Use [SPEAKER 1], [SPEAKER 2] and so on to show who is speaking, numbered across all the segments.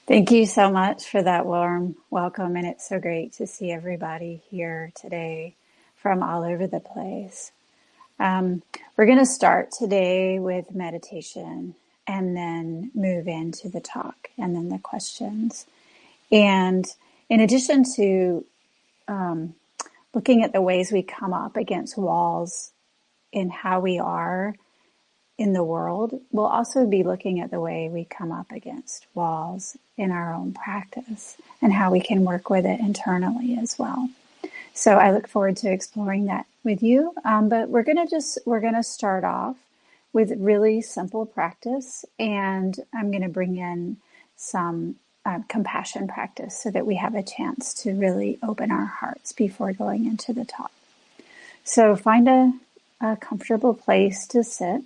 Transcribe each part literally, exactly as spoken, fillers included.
[SPEAKER 1] Thank you so much for that warm welcome, and it's so great to see everybody here today from all over the place. Um, we're going to start today with meditation and then move into the talk and then the questions. And in addition to um, looking at the ways we come up against walls in how we are in the world, we'll also be looking at the way we come up against walls in our own practice and how we can work with it internally as well. So I look forward to exploring that with you. Um, but we're going to just, we're going to start off with really simple practice. And I'm going to bring in some uh, compassion practice so that we have a chance to really open our hearts before going into the talk. So find a, a comfortable place to sit.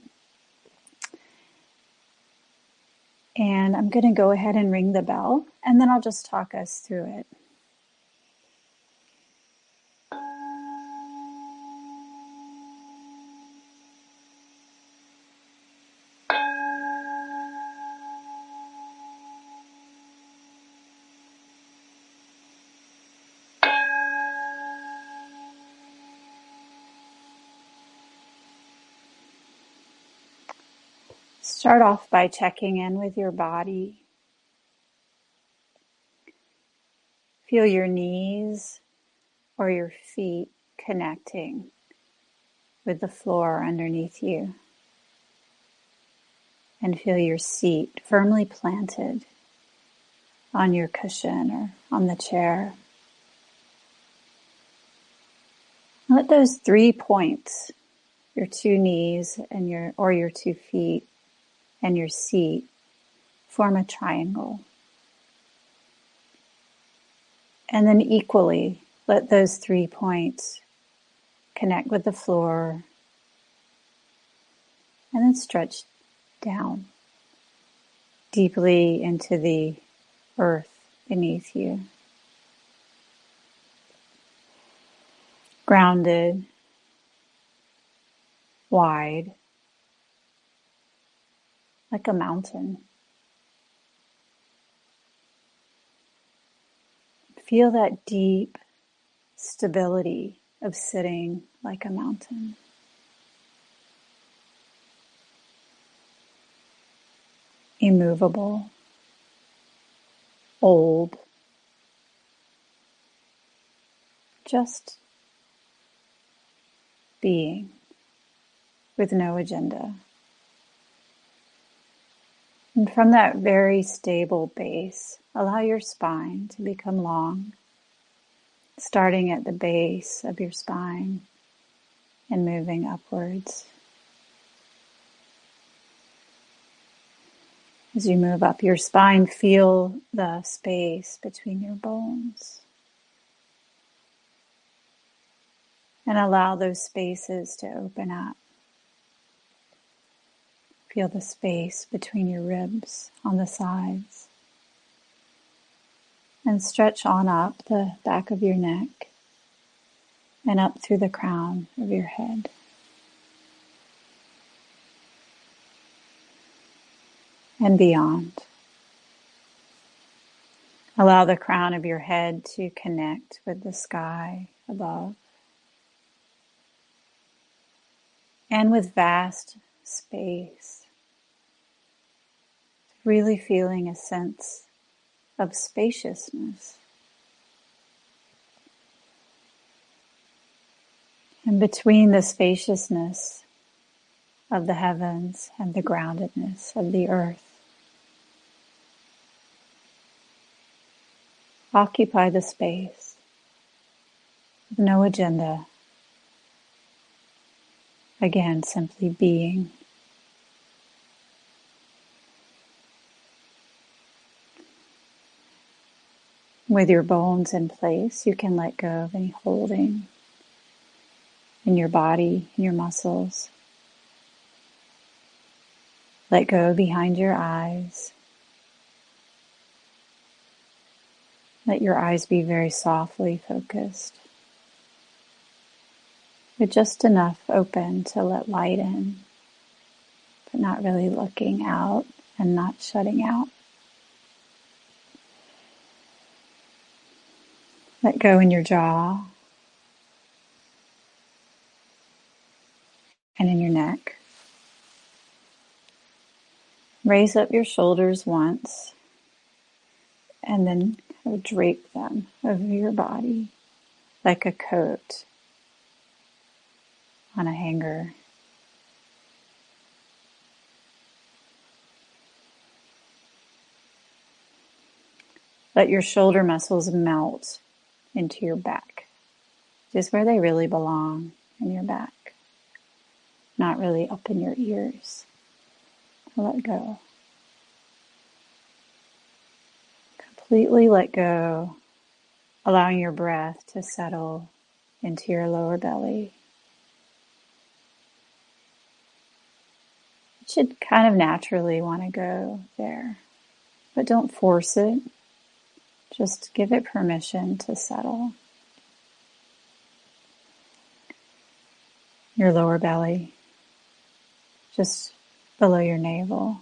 [SPEAKER 1] And I'm going to go ahead and ring the bell, and then I'll just talk us through it. Start off by checking in with your body. Feel your knees or your feet connecting with the floor underneath you. And feel your seat firmly planted on your cushion or on the chair. Let those three points, your two knees and your or your two feet and your seat, form a triangle. And then equally, let those three points connect with the floor and then stretch down deeply into the earth beneath you. Grounded, wide, like a mountain. Feel that deep stability of sitting like a mountain. Immovable, old, just being with no agenda. And from that very stable base, allow your spine to become long, starting at the base of your spine and moving upwards. As you move up your spine, feel the space between your bones. And allow those spaces to open up. Feel the space between your ribs on the sides. And stretch on up the back of your neck and up through the crown of your head. And beyond. Allow the crown of your head to connect with the sky above. And with vast space. Really feeling a sense of spaciousness. And between the spaciousness of the heavens and the groundedness of the earth, occupy the space with no agenda. Again, simply being. With your bones in place, you can let go of any holding in your body, in your muscles. Let go behind your eyes. Let your eyes be very softly focused, with just enough open to let light in, but not really looking out and not shutting out. Let go in your jaw and in your neck. Raise up your shoulders once and then kind of drape them over your body like a coat on a hanger. Let your shoulder muscles melt into your back, just where they really belong, in your back, not really up in your ears. Let go. Completely let go, allowing your breath to settle into your lower belly. It should kind of naturally want to go there, but don't force it. Just give it permission to settle. Your lower belly, just below your navel.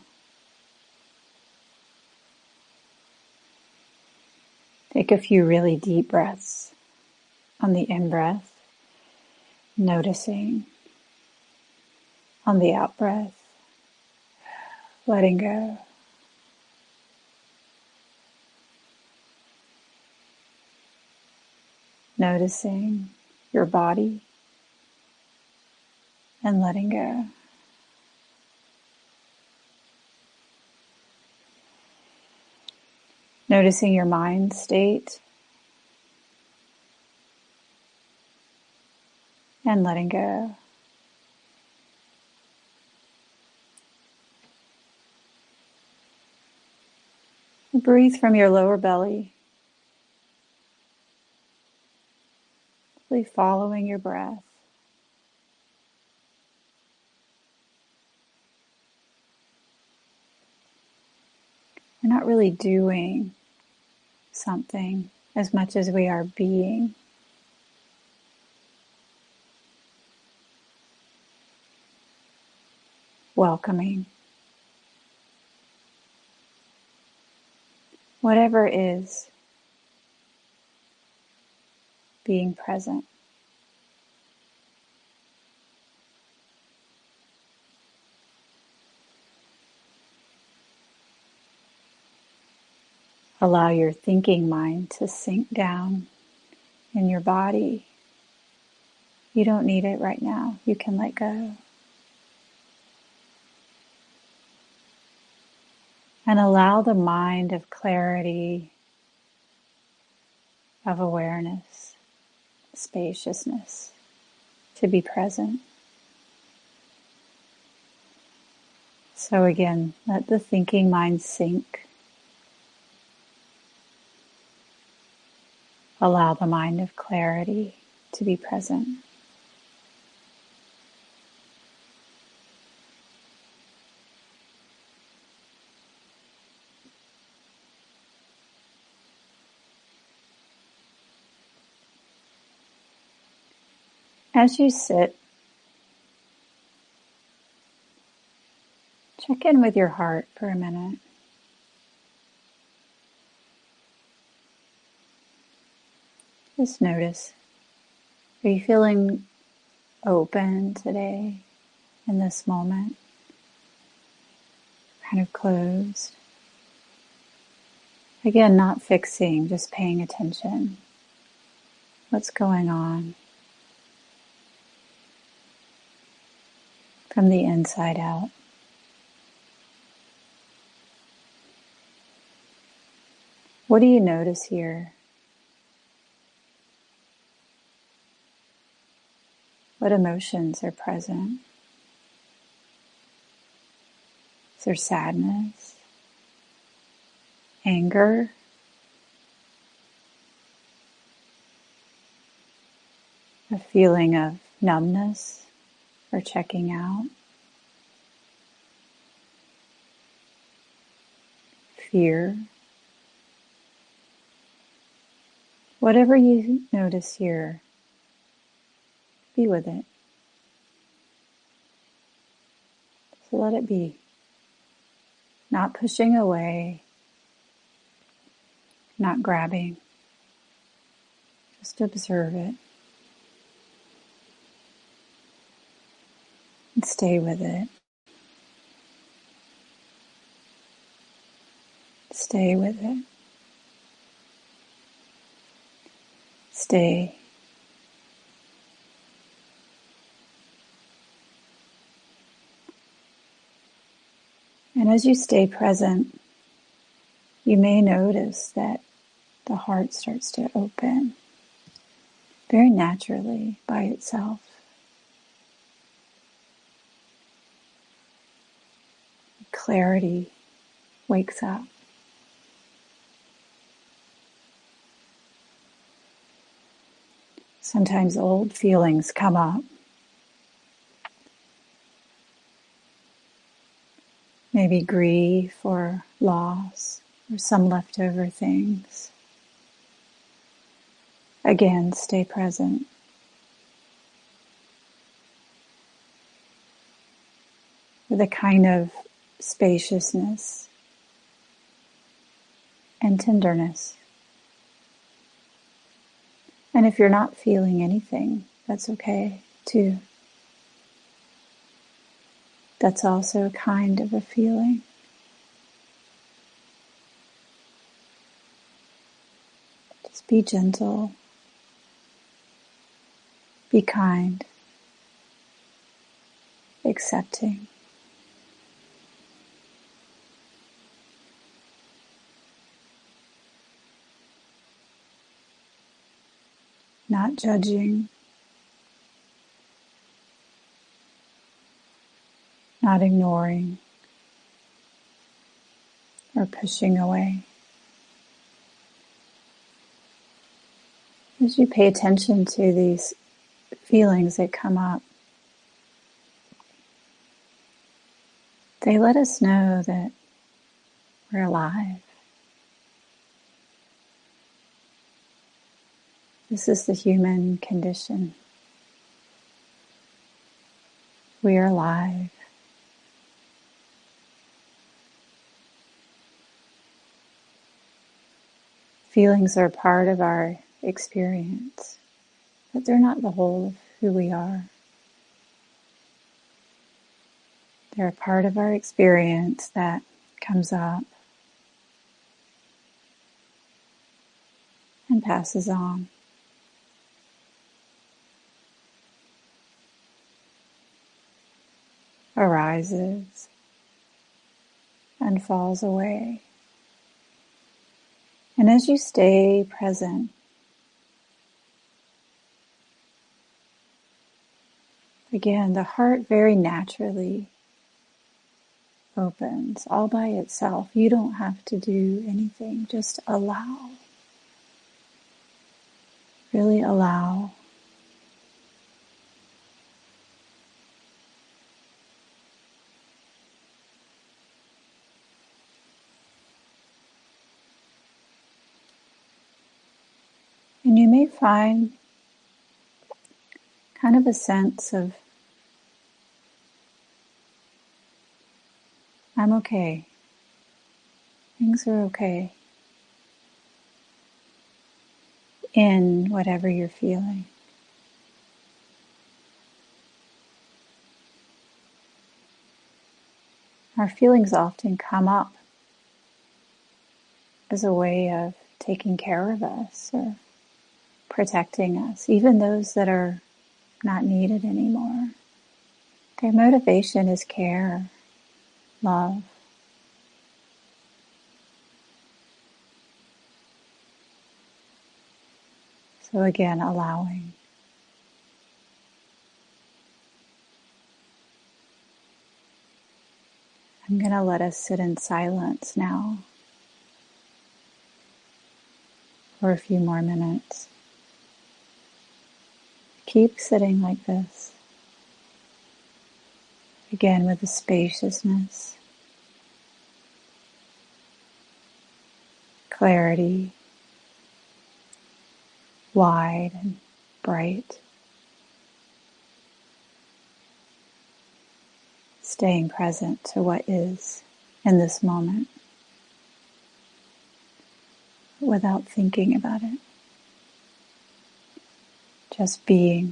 [SPEAKER 1] Take a few really deep breaths. On the in-breath, noticing. On the out-breath, letting go. Noticing your body and letting go. Noticing your mind state and letting go. Breathe from your lower belly, simply following your breath. We're not really doing something as much as we are being. Welcoming. Whatever is, being present. Allow your thinking mind to sink down in your body. You don't need it right now. You can let go. And allow the mind of clarity, of awareness, spaciousness to be present. So again, let the thinking mind sink. Allow the mind of clarity to be present. As you sit, check in with your heart for a minute. Just notice, are you feeling open today in this moment? Kind of closed? Again, not fixing, just paying attention. What's going on? From the inside out. What do you notice here? What emotions are present? Is there sadness? Anger? A feeling of numbness or checking out? Fear? Whatever you notice here, be with it. So let it be. Not pushing away, not grabbing. Just observe it and stay with it. Stay with it. Stay. And as you stay present, you may notice that the heart starts to open very naturally by itself. Clarity wakes up. Sometimes old feelings come up. Maybe grief or loss or some leftover things. Again, stay present. With a kind of spaciousness and tenderness. And if you're not feeling anything, that's okay too. That's also a kind of a feeling. Just be gentle. Be kind. Accepting. Not judging. Not ignoring or pushing away. As you pay attention to these feelings that come up, they let us know that we're alive. This is the human condition. We are alive. Feelings are part of our experience, but they're not the whole of who we are. They're a part of our experience that comes up and passes on. Arises and falls away. And as you stay present, again, the heart very naturally opens all by itself. You don't have to do anything, just allow. Really allow. And you may find kind of a sense of, I'm okay. Things are okay. In whatever you're feeling. Our feelings often come up as a way of taking care of us or protecting us, even those that are not needed anymore. Their motivation is care, love. So again, allowing. I'm going to let us sit in silence now for a few more minutes. Keep sitting like this. Again, with the spaciousness, clarity, wide and bright. Staying present to what is in this moment without thinking about it. just being.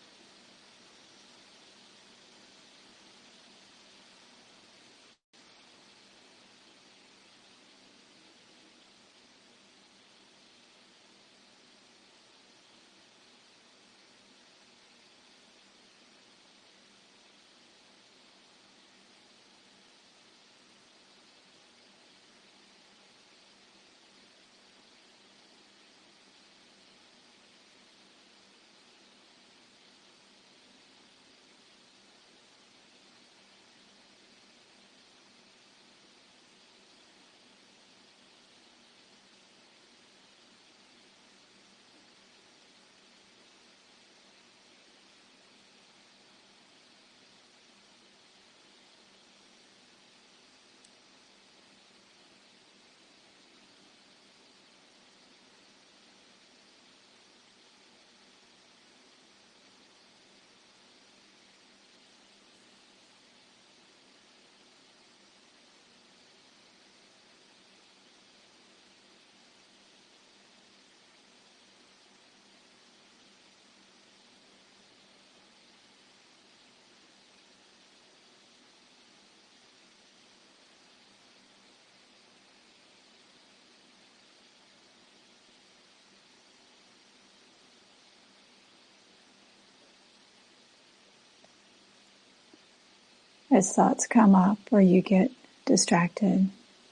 [SPEAKER 1] As thoughts come up or you get distracted,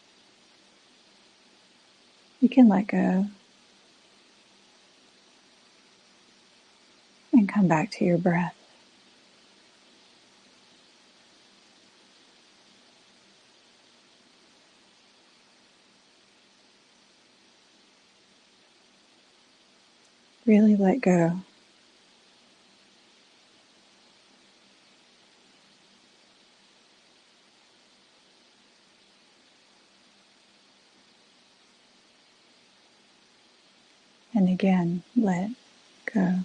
[SPEAKER 1] you can let go and come back to your breath. Really let go. And again, let go.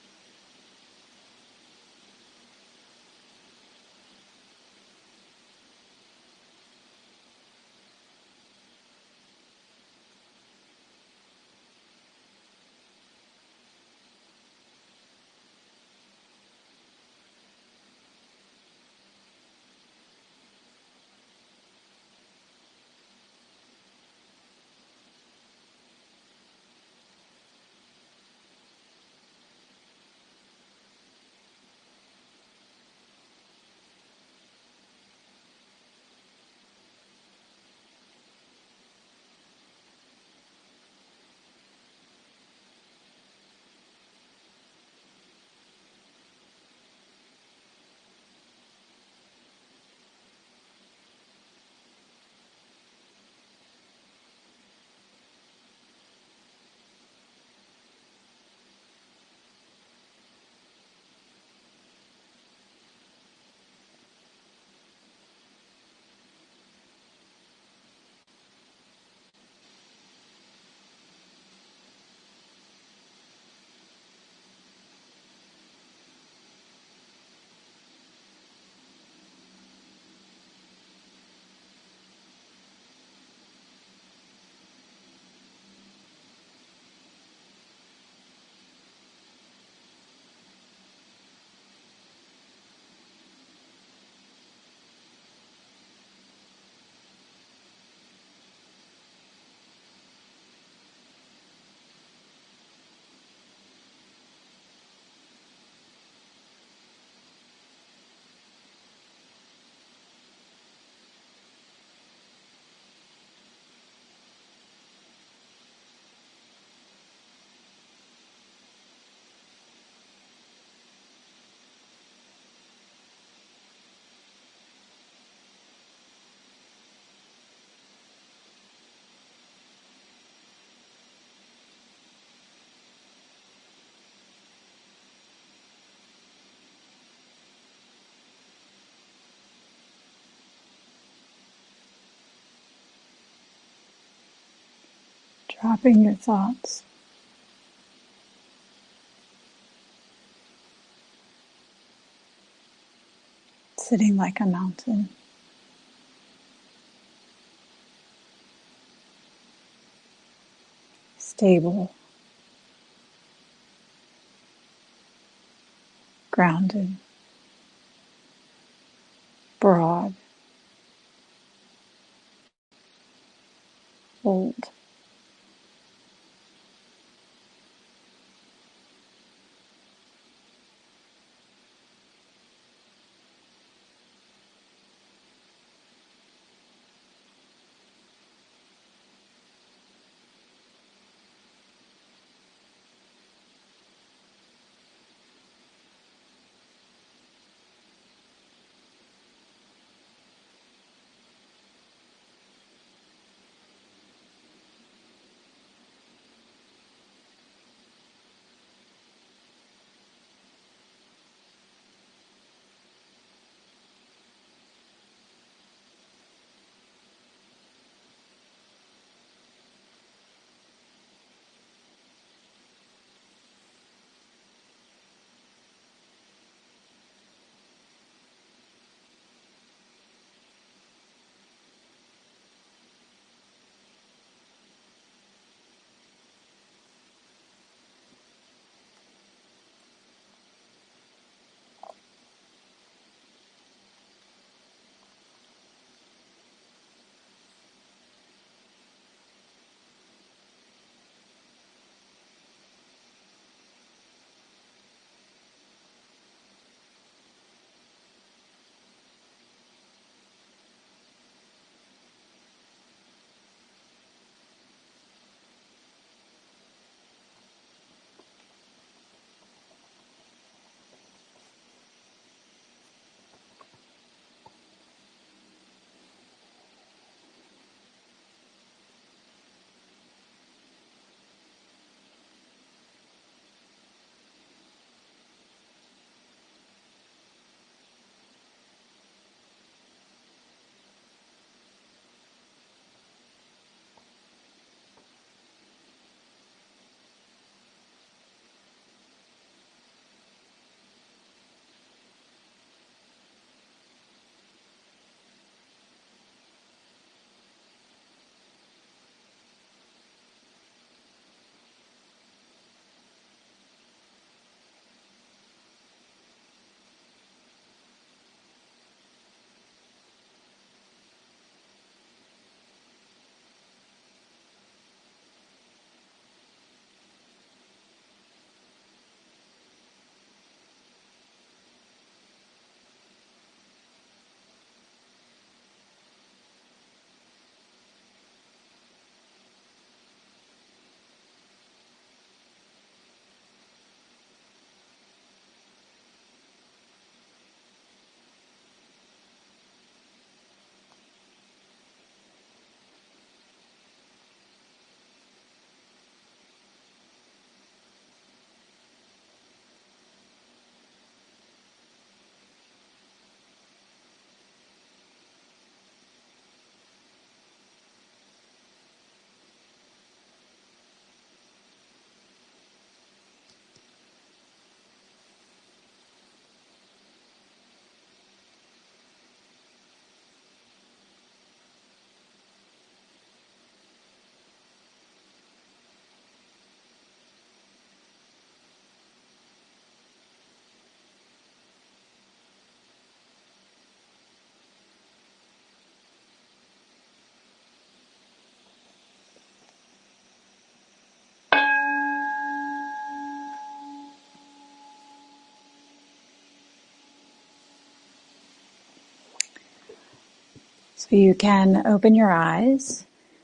[SPEAKER 1] Dropping your thoughts. Sitting like a mountain. Stable. grounded, broad, old. So you can open your eyes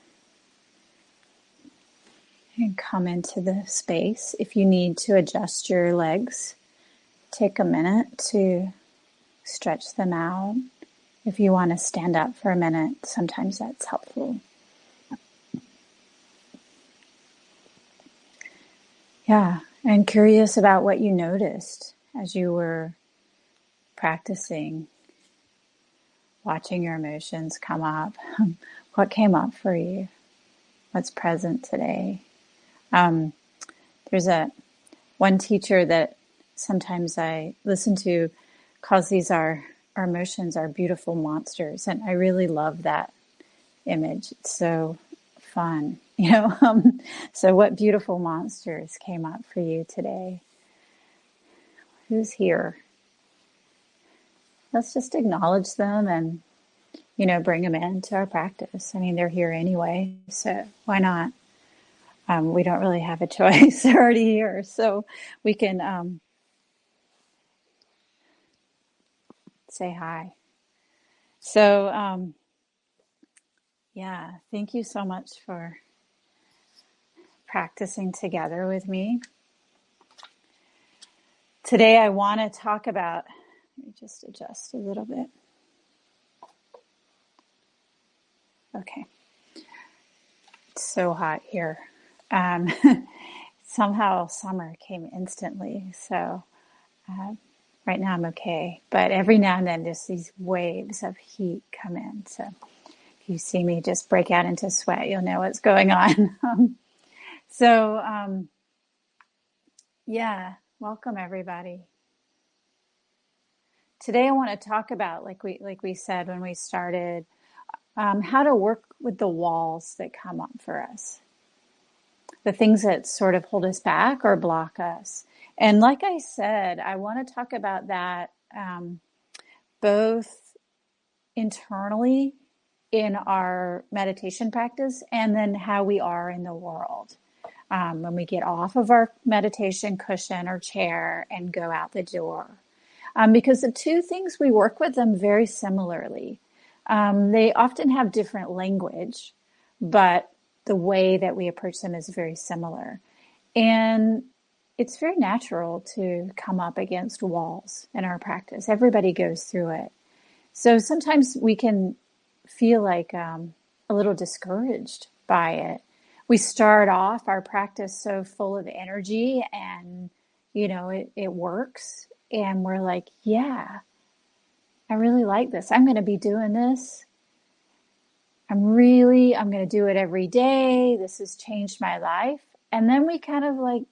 [SPEAKER 1] and come into the space. If you need to adjust your legs, take a minute to stretch them out. If you want to stand up for a minute, sometimes that's helpful. Yeah, and curious about what you noticed as you were practicing, watching your emotions come up. What came up for you? What's present today? Um, there's a one teacher that sometimes I listen to calls these our, our emotions are beautiful monsters. And I really love that image. It's so fun, you know. Um, so what beautiful monsters came up for you today? Who's here? let's just acknowledge them and, you know, bring them into our practice. I mean, they're here anyway, so why not? Um, we don't really have a choice. They're already here, so we can um, say hi. So, um, yeah, thank you so much for practicing together with me. Today, I want to talk about, let me just adjust a little bit. Okay. It's so hot here. Um, somehow summer came instantly, so uh, right now I'm okay. But every now and then, just these waves of heat come in. So if you see me just break out into sweat, you'll know what's going on. um, so, um, yeah, welcome everybody. Today, I want to talk about, like we like we said when we started, um, how to work with the walls that come up for us, the things that sort of hold us back or block us. And like I said, I want to talk about that um, both internally in our meditation practice and then how we are in the world. Um, when we get off of our meditation cushion or chair and go out the door. Um, because the two things, we work with them very similarly. Um, they often have different language, but the way that we approach them is very similar. And it's very natural to come up against walls in our practice. Everybody goes through it. So sometimes we can feel like um, a little discouraged by it. We start off our practice so full of energy and, you know, it, it works. And we're like, yeah, I really like this. I'm going to be doing this. I'm really, I'm going to do it every day. This has changed my life. And then we kind of like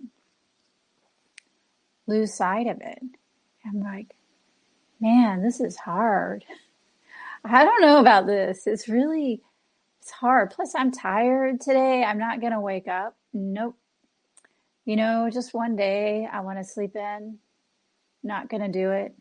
[SPEAKER 1] lose sight of it. I'm like, man, this is hard. I don't know about this. It's really, it's hard. Plus, I'm tired today. I'm not going to wake up. Nope. You know, just one day I want to sleep in. Not going to do it.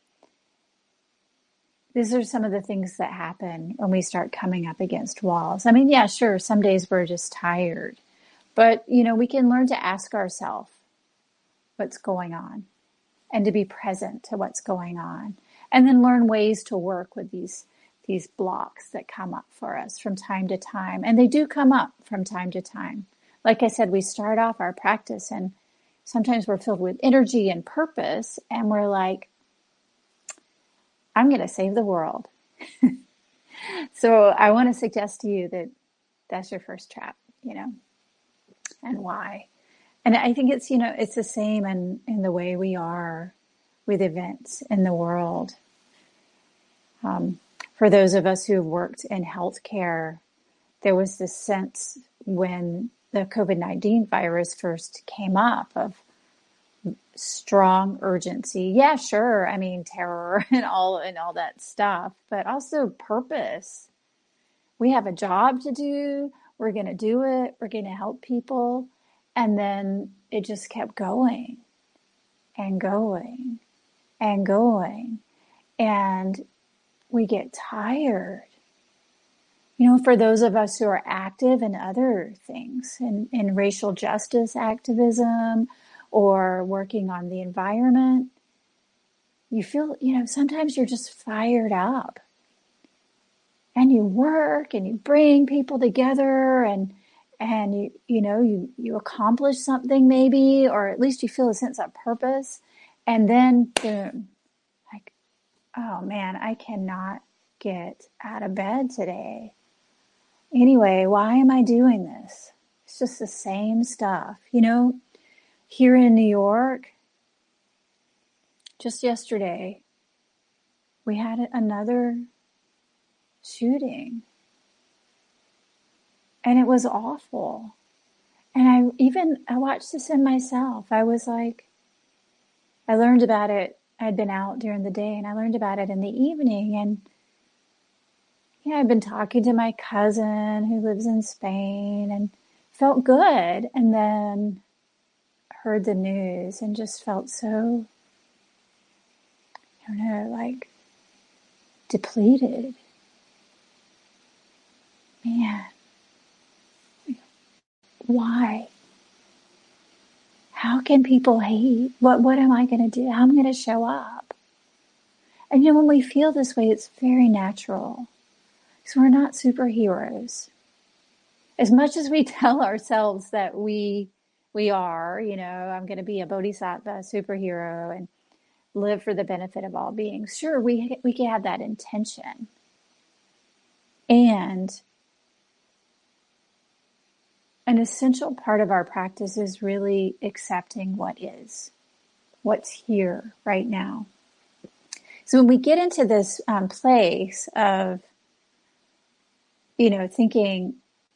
[SPEAKER 1] These are some of the things that happen when we start coming up against walls. I mean, yeah, sure, some days we're just tired. But, you know, we can learn to ask ourselves what's going on and to be present to what's going on. And then learn ways to work with these these blocks that come up for us from time to time. And they do come up from time to time. Like I said, we start off our practice and sometimes we're filled with energy and purpose and we're like, I'm going to save the world. So I want to suggest to you that that's your first trap, you know, and why. And I think it's, you know, it's the same in, in the way we are with events in the world. Um, for those of us who have worked in healthcare, there was this sense when the COVID nineteen virus first came up of strong urgency. Yeah, sure. I mean, terror and all and all that stuff, but also purpose. We have a job to do. We're going to do it. We're going to help people. And then it just kept going and going and going. And we get tired. You know, for those of us who are active in other things, in, in racial justice activism or working on the environment, you feel, you know, sometimes you're just fired up. And you work and you bring people together and and you you know you you accomplish something maybe, or at least you feel a sense of purpose, and then boom, like, oh man, I cannot get out of bed today. Anyway, why am I doing this? It's just the same stuff. You know, here in New York, just yesterday, we had another shooting. And it was awful. And I even, I watched this in myself. I was like, I learned about it. I'd been out during the day and I learned about it in the evening. And yeah, I'd been talking to my cousin who lives in Spain and felt good. And then heard the news and just felt so, I don't know, like depleted. Man, why? How can people hate? What what am I going to do? How am I going to show up? And you know, when we feel this way, it's very natural. So we're not superheroes. As much as we tell ourselves that we we are, you know, I'm going to be a bodhisattva superhero and live for the benefit of all beings. Sure, we we can have that intention. And an essential part of our practice is really accepting what is, what's here right now. So when we get into this um, place of, you know, thinking,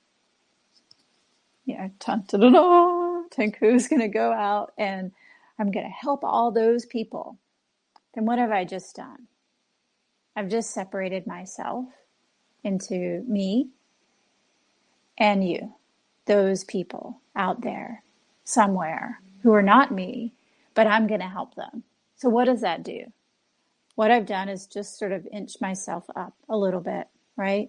[SPEAKER 1] you know, dun, dun, dun, dun, Tenku's going to go out and I'm going to help all those people, then what have I just done? I've just separated myself into me and you, those people out there somewhere who are not me, but I'm going to help them. So what does that do? What I've done is just sort of inch myself up a little bit, right?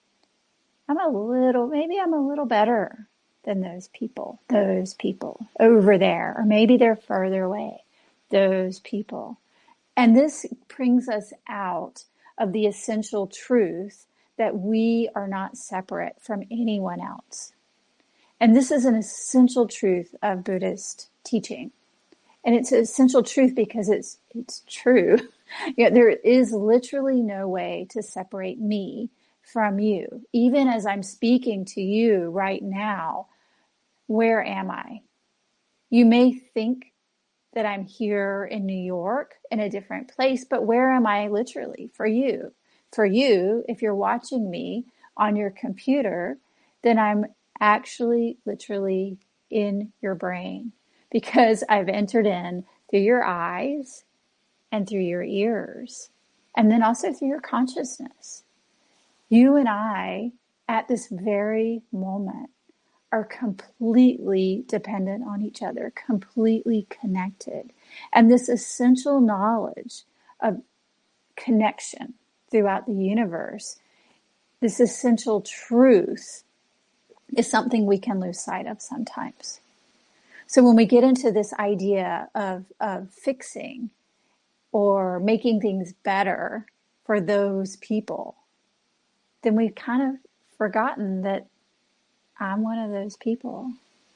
[SPEAKER 1] I'm a little, maybe I'm a little better than those people, those people over there, or maybe they're further away, those people. And this brings us out of the essential truth that we are not separate from anyone else. And this is an essential truth of Buddhist teaching. And it's an essential truth because it's it's true. You know, there is literally no way to separate me from you. Even as I'm speaking to you right now, where am I? You may think that I'm here in New York in a different place, but where am I literally for you? For you, if you're watching me on your computer, then I'm actually literally in your brain because I've entered in through your eyes and through your ears and then also through your consciousness. You and I at this very moment are completely dependent on each other, completely connected. And this essential knowledge of connection throughout the universe, this essential truth is something we can lose sight of sometimes. So when we get into this idea of, of fixing or making things better for those people, then we've kind of forgotten that I'm one of those people.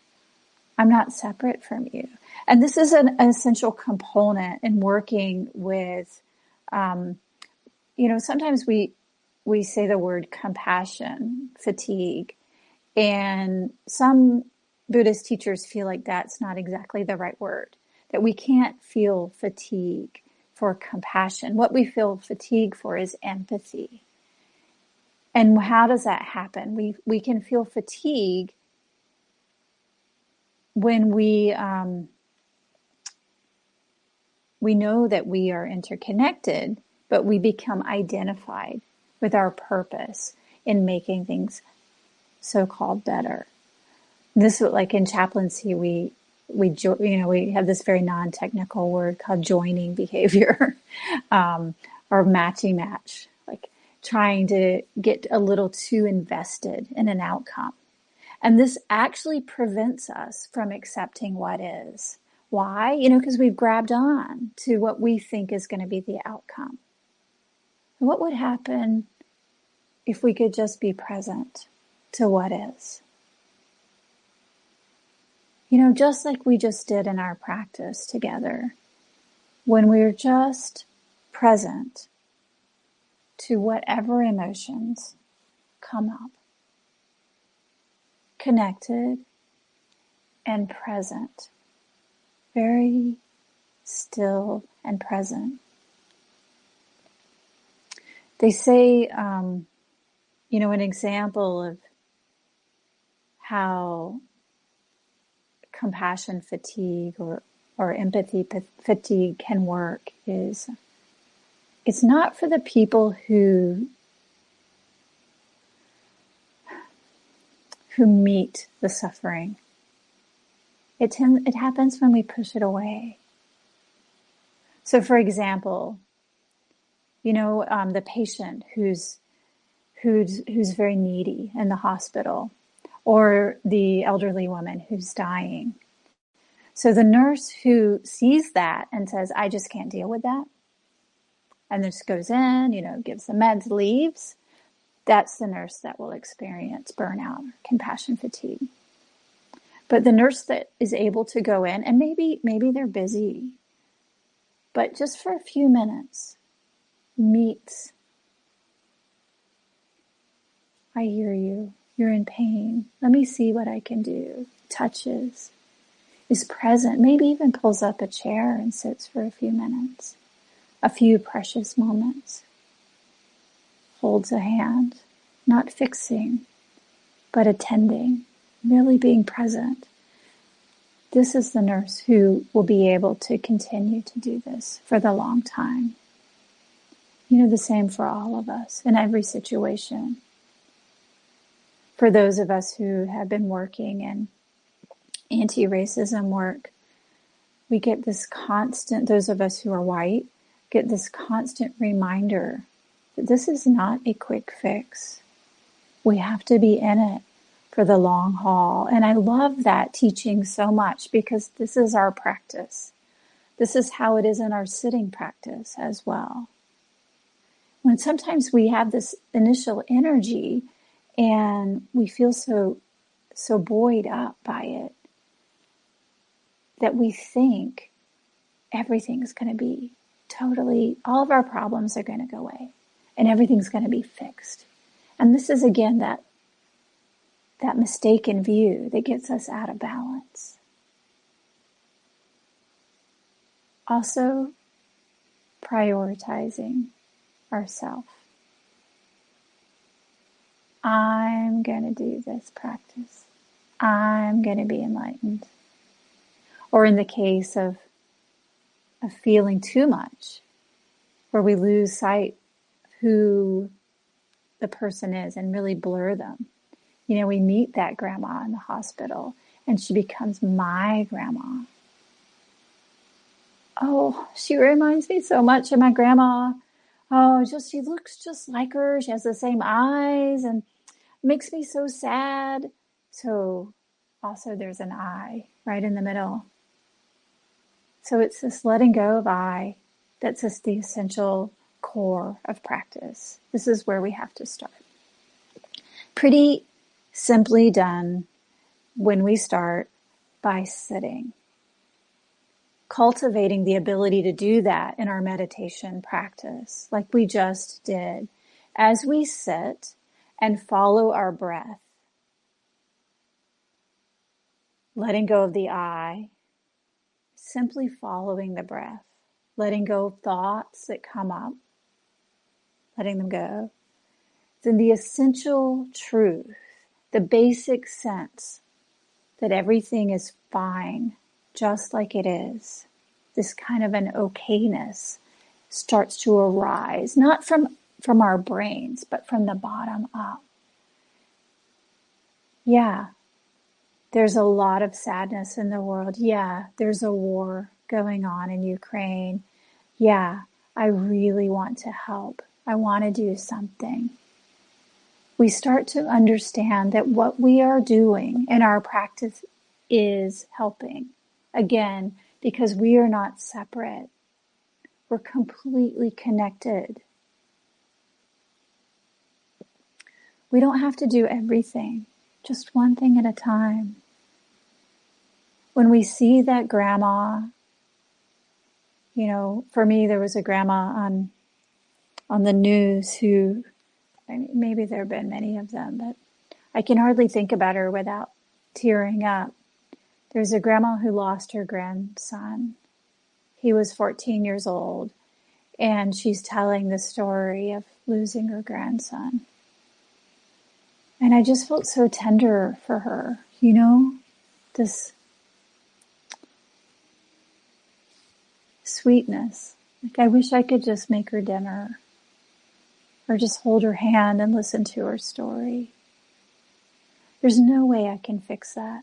[SPEAKER 1] I'm not separate from you. And this is an, an essential component in working with, um, you know, sometimes we, we say the word compassion, fatigue, and some Buddhist teachers feel like that's not exactly the right word, that we can't feel fatigue for compassion. What we feel fatigue for is empathy. And how does that happen? We we can feel fatigue when we um, we know that we are interconnected, but we become identified with our purpose in making things so-called better. This, like in chaplaincy, we we jo- you know we have this very non-technical word called joining behavior, um, or matchy match, like trying to get a little too invested in an outcome. And this actually prevents us from accepting what is. Why? You know, because we've grabbed on to what we think is going to be the outcome. What would happen if we could just be present to what is? You know, just like we just did in our practice together, when we're just present to whatever emotions come up, connected and present, very still and present. They say, um, you know, an example of how compassion fatigue or, or empathy fatigue can work is it's not for the people who who meet the suffering. It, tend, it happens when we push it away. So for example, You know, um, the patient who's who's who's very needy in the hospital, or the elderly woman who's dying. So the nurse who sees that and says, I just can't deal with that, and just goes in, you know, gives the meds, leaves, that's the nurse that will experience burnout or compassion fatigue. But the nurse that is able to go in, and maybe maybe they're busy, but just for a few minutes, meets, I hear you, you're in pain, let me see what I can do, touches, is present, maybe even pulls up a chair and sits for a few minutes, a few precious moments, holds a hand, not fixing, but attending, really being present. This is the nurse who will be able to continue to do this for the long time. You know, the same for all of us in every situation. For those of us who have been working in anti-racism work, we get this constant, those of us who are white, get this constant reminder that this is not a quick fix. We have to be in it for the long haul. And I love that teaching so much because this is our practice. This is how it is in our sitting practice as well. When sometimes we have this initial energy and we feel so, so buoyed up by it, that we think everything's going to be totally, all of our problems are going to go away and everything's going to be fixed. And this is again that, that mistaken view that gets us out of balance. Also, prioritizing ourselves. I'm going to do this practice. I'm going to be enlightened. Or in the case of, of feeling too much, where we lose sight of who the person is and really blur them. You know, we meet that grandma in the hospital and she becomes my grandma. Oh, she reminds me so much of my grandma. Oh, just she looks just like her. She has the same eyes and makes me so sad. So also there's an I right in the middle. So it's this letting go of I that's just the essential core of practice. This is where we have to start. Pretty simply done when we start by sitting. Cultivating the ability to do that in our meditation practice, like we just did, as we sit and follow our breath. Letting go of the I, simply following the breath, letting go of thoughts that come up, letting them go. Then the essential truth, the basic sense that everything is fine, just like it is. This kind of an okayness starts to arise, not from, from our brains, but from the bottom up. Yeah, there's a lot of sadness in the world. Yeah, there's a war going on in Ukraine. Yeah, I really want to help. I want to do something. We start to understand that what we are doing in our practice is helping. Again, because we are not separate. We're completely connected. We don't have to do everything, just one thing at a time. When we see that grandma, you know, for me, there was a grandma on, on the news who, I mean, maybe there have been many of them, but I can hardly think about her without tearing up. There's a grandma who lost her grandson. He was fourteen years old, and she's telling the story of losing her grandson. And I just felt so tender for her, you know, this sweetness. Like, I wish I could just make her dinner or just hold her hand and listen to her story. There's no way I can fix that.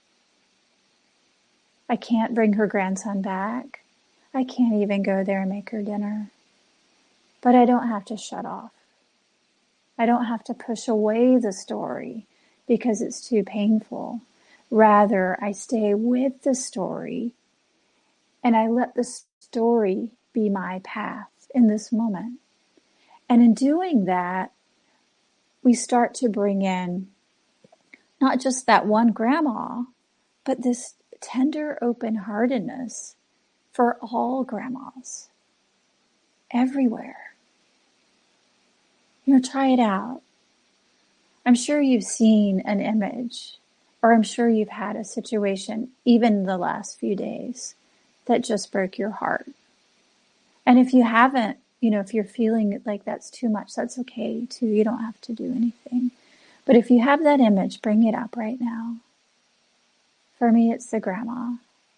[SPEAKER 1] I can't bring her grandson back. I can't even go there and make her dinner. But I don't have to shut off. I don't have to push away the story because it's too painful. Rather, I stay with the story and I let the story be my path in this moment. And in doing that, we start to bring in not just that one grandma, but this tender open-heartedness for all grandmas everywhere. You know, try it out. I'm sure you've seen an image, or I'm sure you've had a situation, even the last few days, that just broke your heart. And if you haven't, you know, if you're feeling like that's too much, that's okay too. You don't have to do anything. But if you have that image, bring it up right now. For me, it's the grandma.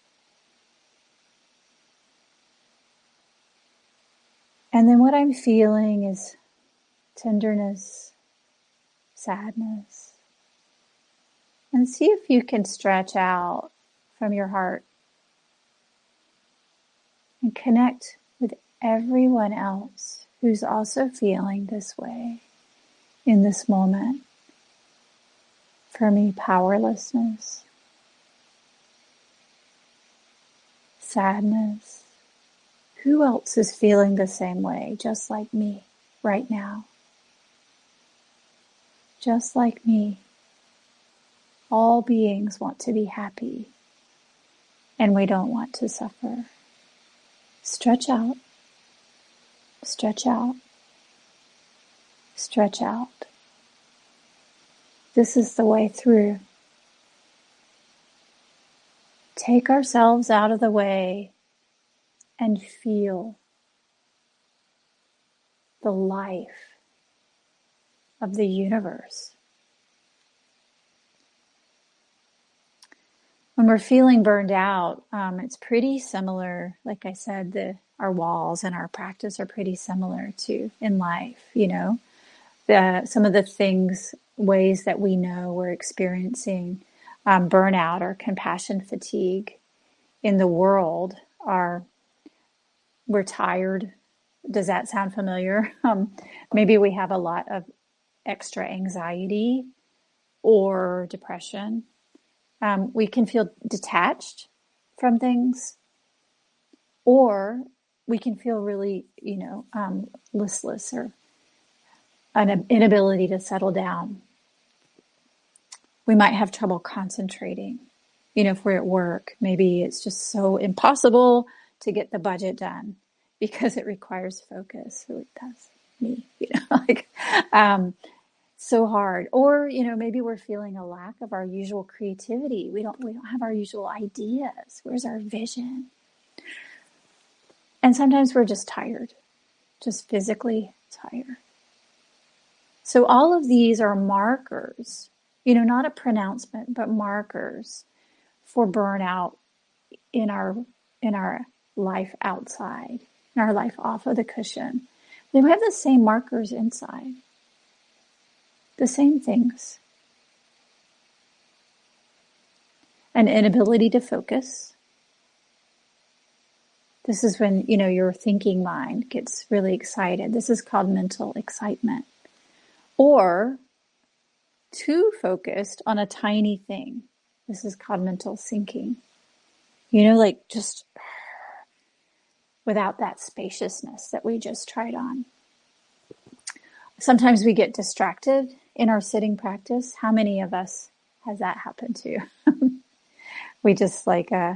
[SPEAKER 1] And then what I'm feeling is tenderness, sadness. And see if you can stretch out from your heart and connect with everyone else who's also feeling this way in this moment. For me, powerlessness, sadness. Who else is feeling the same way, just like me, right now? Just like me. All beings want to be happy, and we don't want to suffer. Stretch out. Stretch out. Stretch out. This is the way through. Take ourselves out of the way and feel the life of the universe. When we're feeling burned out, um, it's pretty similar. Like I said, the our walls and our practice are pretty similar to in life. You know, the some of the things, ways that we know we're experiencing um, burnout or compassion fatigue in the world are we're tired. Does that sound familiar? Um, maybe we have a lot of extra anxiety or depression. Um, we can feel detached from things, or we can feel really, you know, um, listless or an inability to settle down. We might have trouble concentrating. You know, if we're at work, maybe it's just so impossible to get the budget done because it requires focus. So that's me, you know, like, um, so hard. Or, you know, maybe we're feeling a lack of our usual creativity. We don't, we don't have our usual ideas. Where's our vision? And sometimes we're just tired, just physically tired. So all of these are markers, you know, not a pronouncement, but markers for burnout in our, in our life outside, in our life off of the cushion. Then we have the same markers inside. The same things. An inability to focus. This is when, you know, your thinking mind gets really excited. This is called mental excitement. Or too focused on a tiny thing. This is called mental sinking. You know, like just without that spaciousness that we just tried on. Sometimes we get distracted in our sitting practice. How many of us has that happened to? We just like, uh,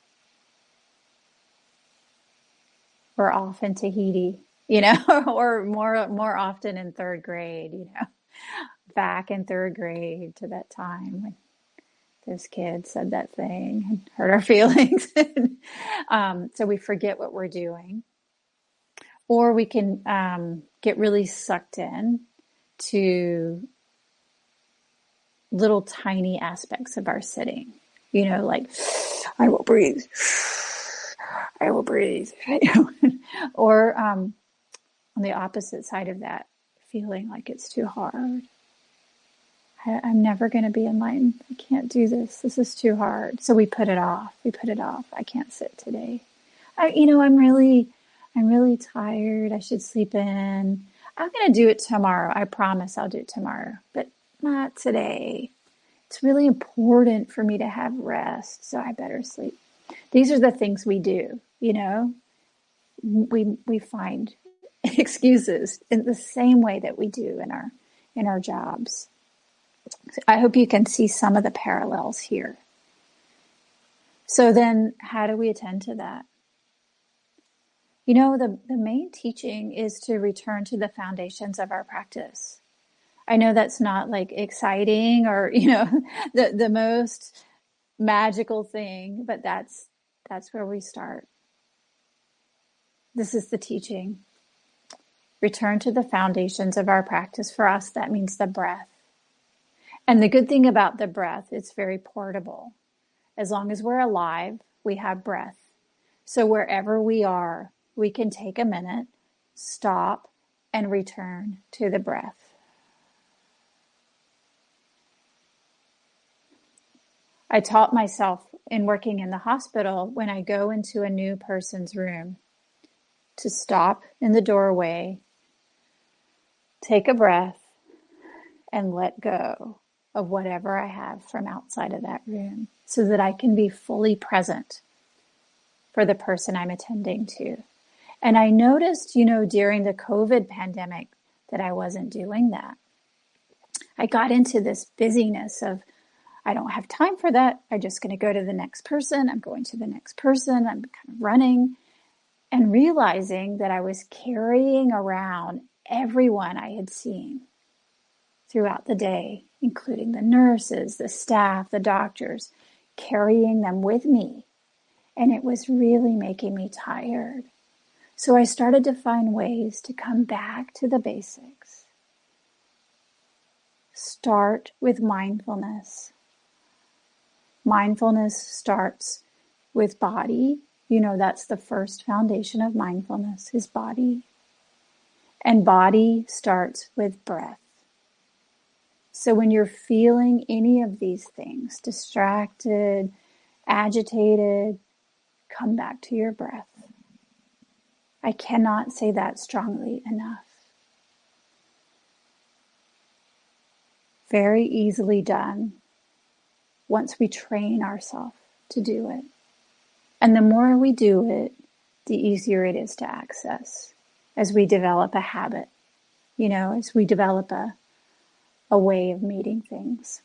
[SPEAKER 1] we're off in Tahiti, you know, or more, more often in third grade, you know, back in third grade to that time when those kids said that thing and hurt our feelings. um, so we forget what we're doing. Or we can um, get really sucked in to little tiny aspects of our sitting. You know, like, I will breathe. I will breathe. Or um, on the opposite side of that, feeling like it's too hard. I, I'm never going to be enlightened. I can't do this. This is too hard. So we put it off. We put it off. I can't sit today. I, you know, I'm really... I'm really tired. I should sleep in. I'm going to do it tomorrow. I promise I'll do it tomorrow, but not today. It's really important for me to have rest, so I better sleep. These are the things we do, you know. We we find excuses in the same way that we do in our in our jobs. So I hope you can see some of the parallels here. So then how do we attend to that? You know, the, the main teaching is to return to the foundations of our practice. I know that's not like exciting or, you know, the, the most magical thing, but that's that's where we start. This is the teaching. Return to the foundations of our practice. For us, that means the breath. And the good thing about the breath, it's very portable. As long as we're alive, we have breath. So wherever we are, we can take a minute, stop, and return to the breath. I taught myself in working in the hospital when I go into a new person's room to stop in the doorway, take a breath, and let go of whatever I have from outside of that room so that I can be fully present for the person I'm attending to. And I noticed, you know, during the COVID pandemic that I wasn't doing that. I got into this busyness of, I don't have time for that. I'm just going to go to the next person. I'm going to the next person. I'm kind of running and realizing that I was carrying around everyone I had seen throughout the day, including the nurses, the staff, the doctors, carrying them with me. And it was really making me tired. So I started to find ways to come back to the basics. Start with mindfulness. Mindfulness starts with body. You know, that's the first foundation of mindfulness, is body. And body starts with breath. So when you're feeling any of these things, distracted, agitated, come back to your breath. I cannot say that strongly enough. Very easily done once we train ourselves to do it. And the more we do it, the easier it is to access as we develop a habit, you know, as we develop a, a way of meeting things.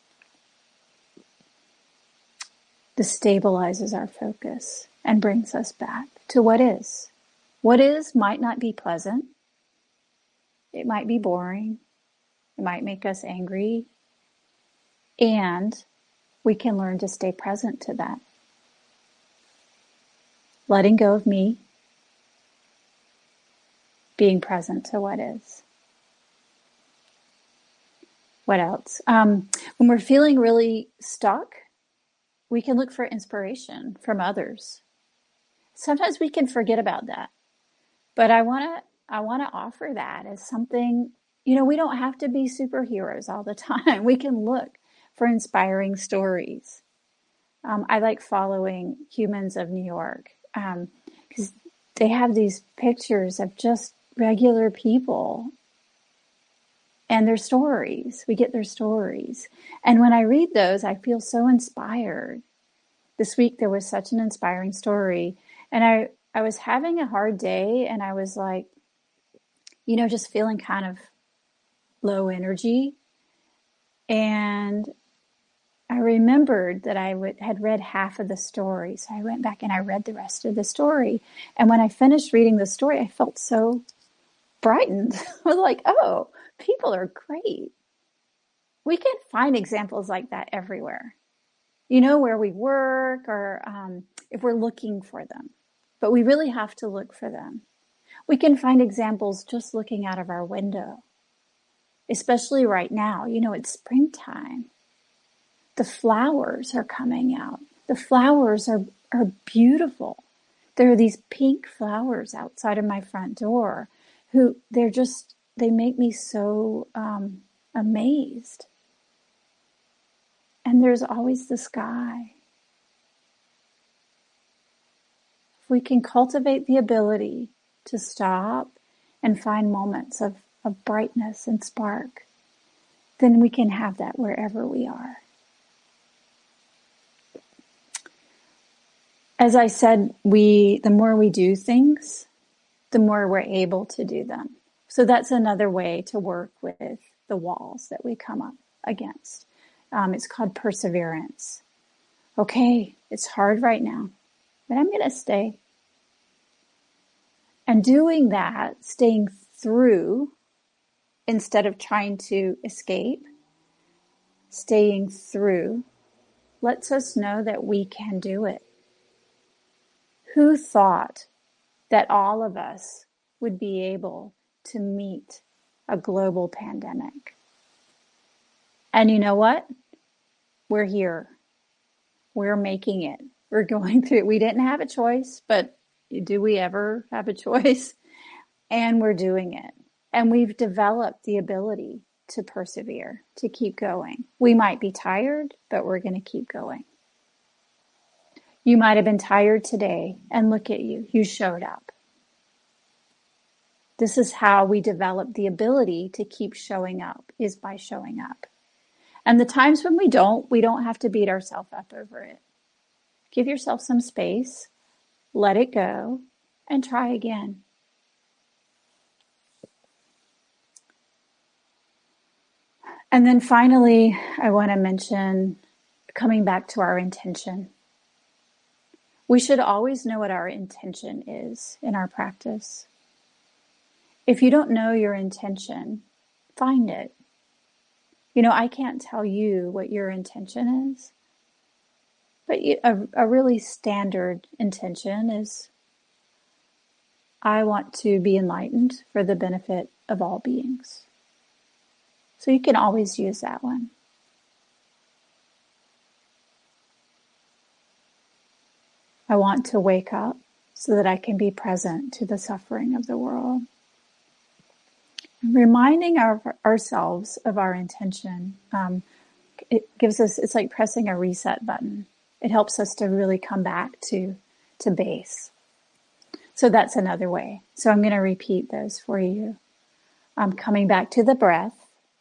[SPEAKER 1] This stabilizes our focus and brings us back to what is. What is might not be pleasant. It might be boring. It might make us angry. And we can learn to stay present to that. Letting go of me, being present to what is. What else? Um, when we're feeling really stuck, we can look for inspiration from others. Sometimes we can forget about that. But I want to I want to offer that as something, you know, we don't have to be superheroes all the time. We can look for inspiring stories. Um, I like following Humans of New York because um, they have these pictures of just regular people and their stories. We get their stories. And when I read those, I feel so inspired. This week, there was such an inspiring story. And I, I was having a hard day and I was like, you know, just feeling kind of low energy. And I remembered that I would, had read half of the story. So I went back and I read the rest of the story. And when I finished reading the story, I felt so brightened. I was like, oh, people are great. We can find examples like that everywhere. You know, where we work or um, if we're looking for them. But we really have to look for them. We can find examples just looking out of our window. Especially right now. You know, it's springtime. The flowers are coming out. The flowers are, are beautiful. There are these pink flowers outside of my front door who they're just, they make me so um, amazed. And there's always the sky. If we can cultivate the ability to stop and find moments of, of brightness and spark, then we can have that wherever we are. As I said, we the more we do things, the more we're able to do them. So that's another way to work with the walls that we come up against. Um, it's called perseverance. Okay, it's hard right now, but I'm going to stay. And doing that, staying through instead of trying to escape, staying through lets us know that we can do it. Who thought that all of us would be able to meet a global pandemic? And you know what? We're here. We're making it. We're going through it. We didn't have a choice, but do we ever have a choice? And we're doing it. And we've developed the ability to persevere, to keep going. We might be tired, but we're going to keep going. You might have been tired today, and look at you. You showed up. This is how we develop the ability to keep showing up, is by showing up. And the times when we don't, we don't have to beat ourselves up over it. Give yourself some space, let it go, and try again. And then finally, I want to mention coming back to our intention. We should always know what our intention is in our practice. If you don't know your intention, find it. You know, I can't tell you what your intention is, but a, a really standard intention is, I want to be enlightened for the benefit of all beings. So you can always use that one. I want to wake up so that I can be present to the suffering of the world. Reminding our, ourselves of our intention, um, it gives us, it's like pressing a reset button. It helps us to really come back to, to base. So that's another way. So I'm going to repeat those for you. I'm coming back to the breath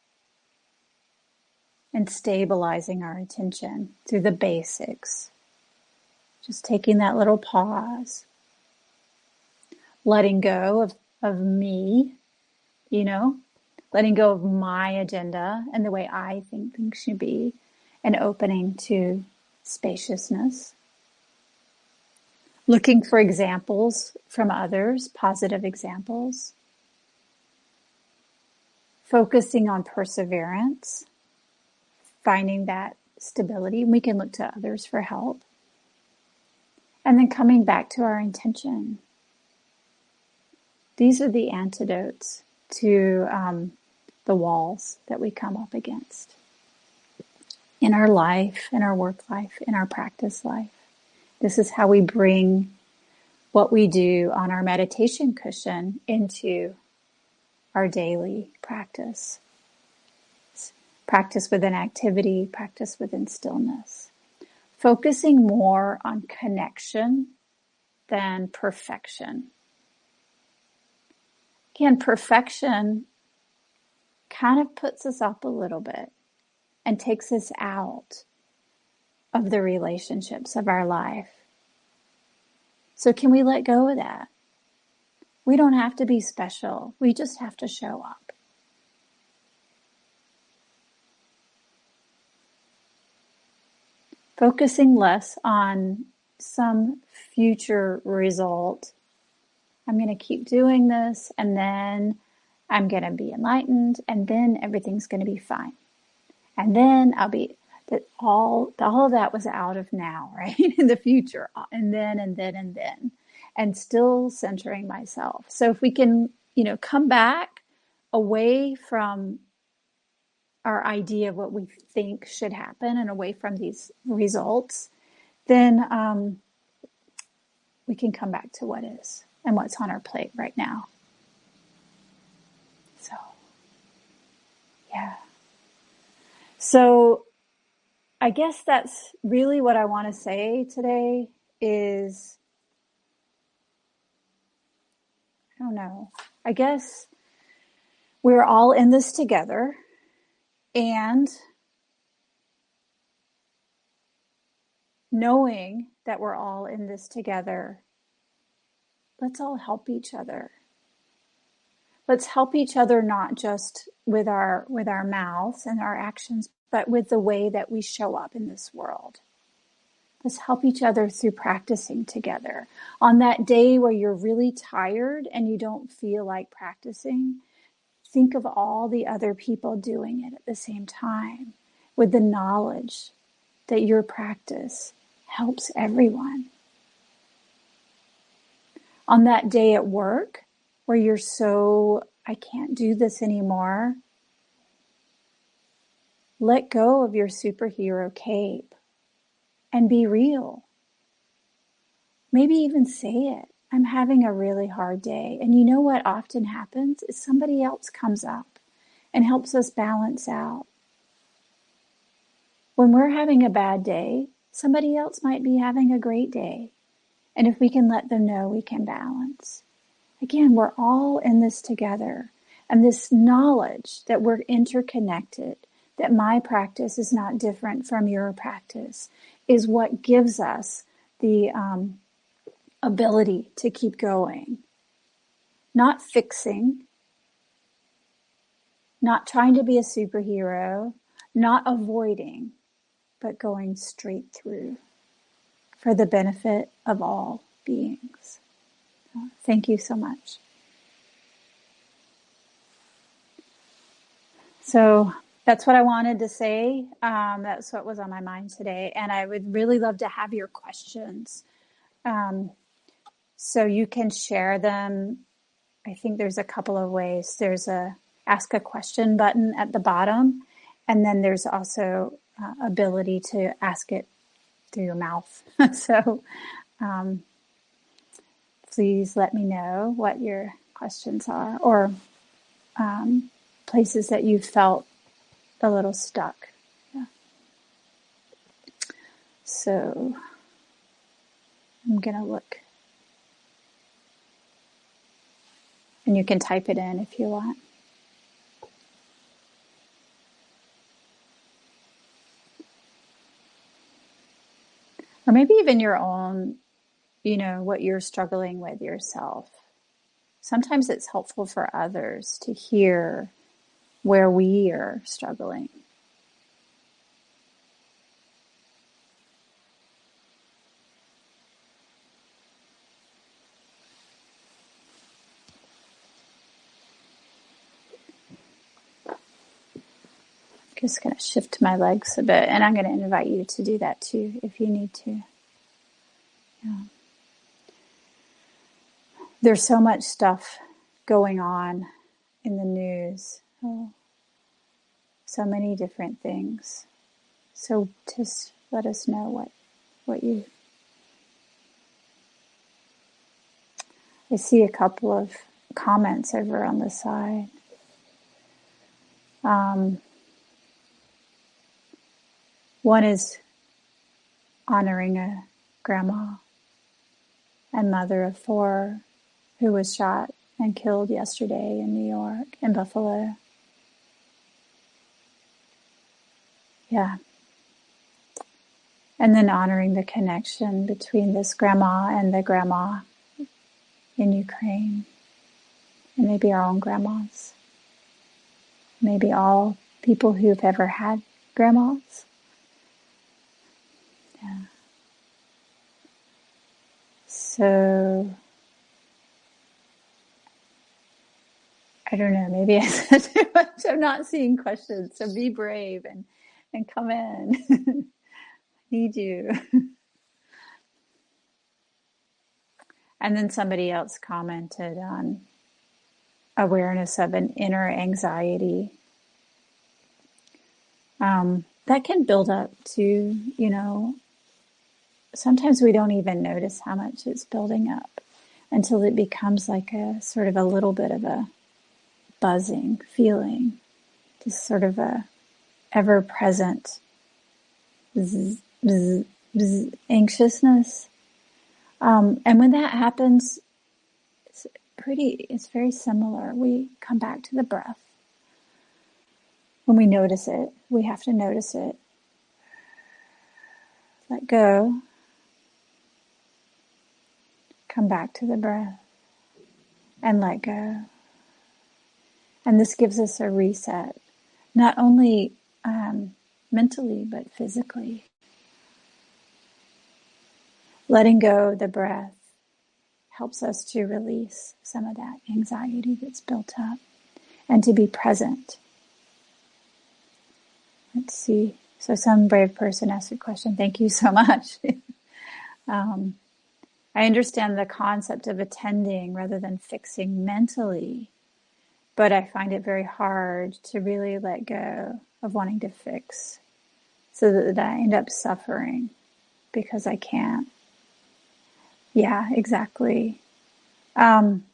[SPEAKER 1] and stabilizing our attention through the basics. Just taking that little pause. Letting go of, of me, you know, letting go of my agenda and the way I think things should be, and opening to spaciousness. Looking for examples from others, positive examples. Focusing on perseverance, finding that stability. We can look to others for help. And then coming back to our intention. These are the antidotes to um, the walls that we come up against in our life, in our work life, in our practice life. This is how we bring what we do on our meditation cushion into our daily practice. Practice within activity, practice within stillness. Focusing more on connection than perfection. Again, perfection kind of puts us up a little bit and takes us out of the relationships of our life. So can we let go of that? We don't have to be special. We just have to show up. Focusing less on some future result. I'm going to keep doing this, and then I'm going to be enlightened, and then everything's going to be fine. And then I'll be, that all, all of that was out of now, right? In the future, and then, and then, and then, and still centering myself. So if we can, you know, come back away from our idea of what we think should happen and away from these results, then um, we can come back to what is and what's on our plate right now. So, yeah. So I guess that's really what I want to say today is I don't know. I guess we're all in this together, and knowing that we're all in this together, let's all help each other. Let's help each other not just with our with our mouths and our actions, but with the way that we show up in this world. Let's help each other through practicing together. On that day where you're really tired and you don't feel like practicing, think of all the other people doing it at the same time with the knowledge that your practice helps everyone. On that day at work where you're so, I can't do this anymore, let go of your superhero cape and be real. Maybe even say it. I'm having a really hard day. And you know what often happens is somebody else comes up and helps us balance out. When we're having a bad day, somebody else might be having a great day. And if we can let them know, we can balance. Again, we're all in this together. And this knowledge that we're interconnected, that my practice is not different from your practice, is what gives us the um, ability to keep going. Not fixing, not trying to be a superhero, not avoiding, but going straight through for the benefit of all beings. So, thank you so much. So that's what I wanted to say. Um, that's what was on my mind today. And I would really love to have your questions. Um, so you can share them. I think there's a couple of ways. There's a ask a question button at the bottom. And then there's also uh, ability to ask it through your mouth. so um, please let me know what your questions are, or um, places that you felt a little stuck. Yeah. So I'm going to look. And you can type it in if you want. Or maybe even your own, you know, what you're struggling with yourself. Sometimes it's helpful for others to hear where we are struggling. I'm just going to shift my legs a bit, and I'm going to invite you to do that too if you need to. Yeah. There's so much stuff going on in the news. Oh, so many different things. So just let us know what, what you... I see a couple of comments over on the side. Um, one is honoring a grandma and mother of four who was shot and killed yesterday in New York, in Buffalo. Yeah. And then honoring the connection between this grandma and the grandma in Ukraine. And maybe our own grandmas. Maybe all people who've ever had grandmas. Yeah. So, I don't know, maybe I said too much. I'm not seeing questions, so be brave and, and come in. Need you. And then somebody else commented on awareness of an inner anxiety. Um, that can build up to, you know, sometimes we don't even notice how much it's building up until it becomes like a sort of a little bit of a buzzing feeling, just sort of a ever-present bzz, bzz, bzz, anxiousness. Um, and when that happens, pretty, it's very similar. We come back to the breath. When we notice it, we have to notice it. Let go. Come back to the breath and let go. And this gives us a reset, not only um, mentally, but physically. Letting go of the breath helps us to release some of that anxiety that's built up and to be present. Let's see. So some brave person asked a question. Thank you so much. um, I understand the concept of attending rather than fixing mentally, but I find it very hard to really let go of wanting to fix so that I end up suffering because I can't. Yeah, exactly. Um,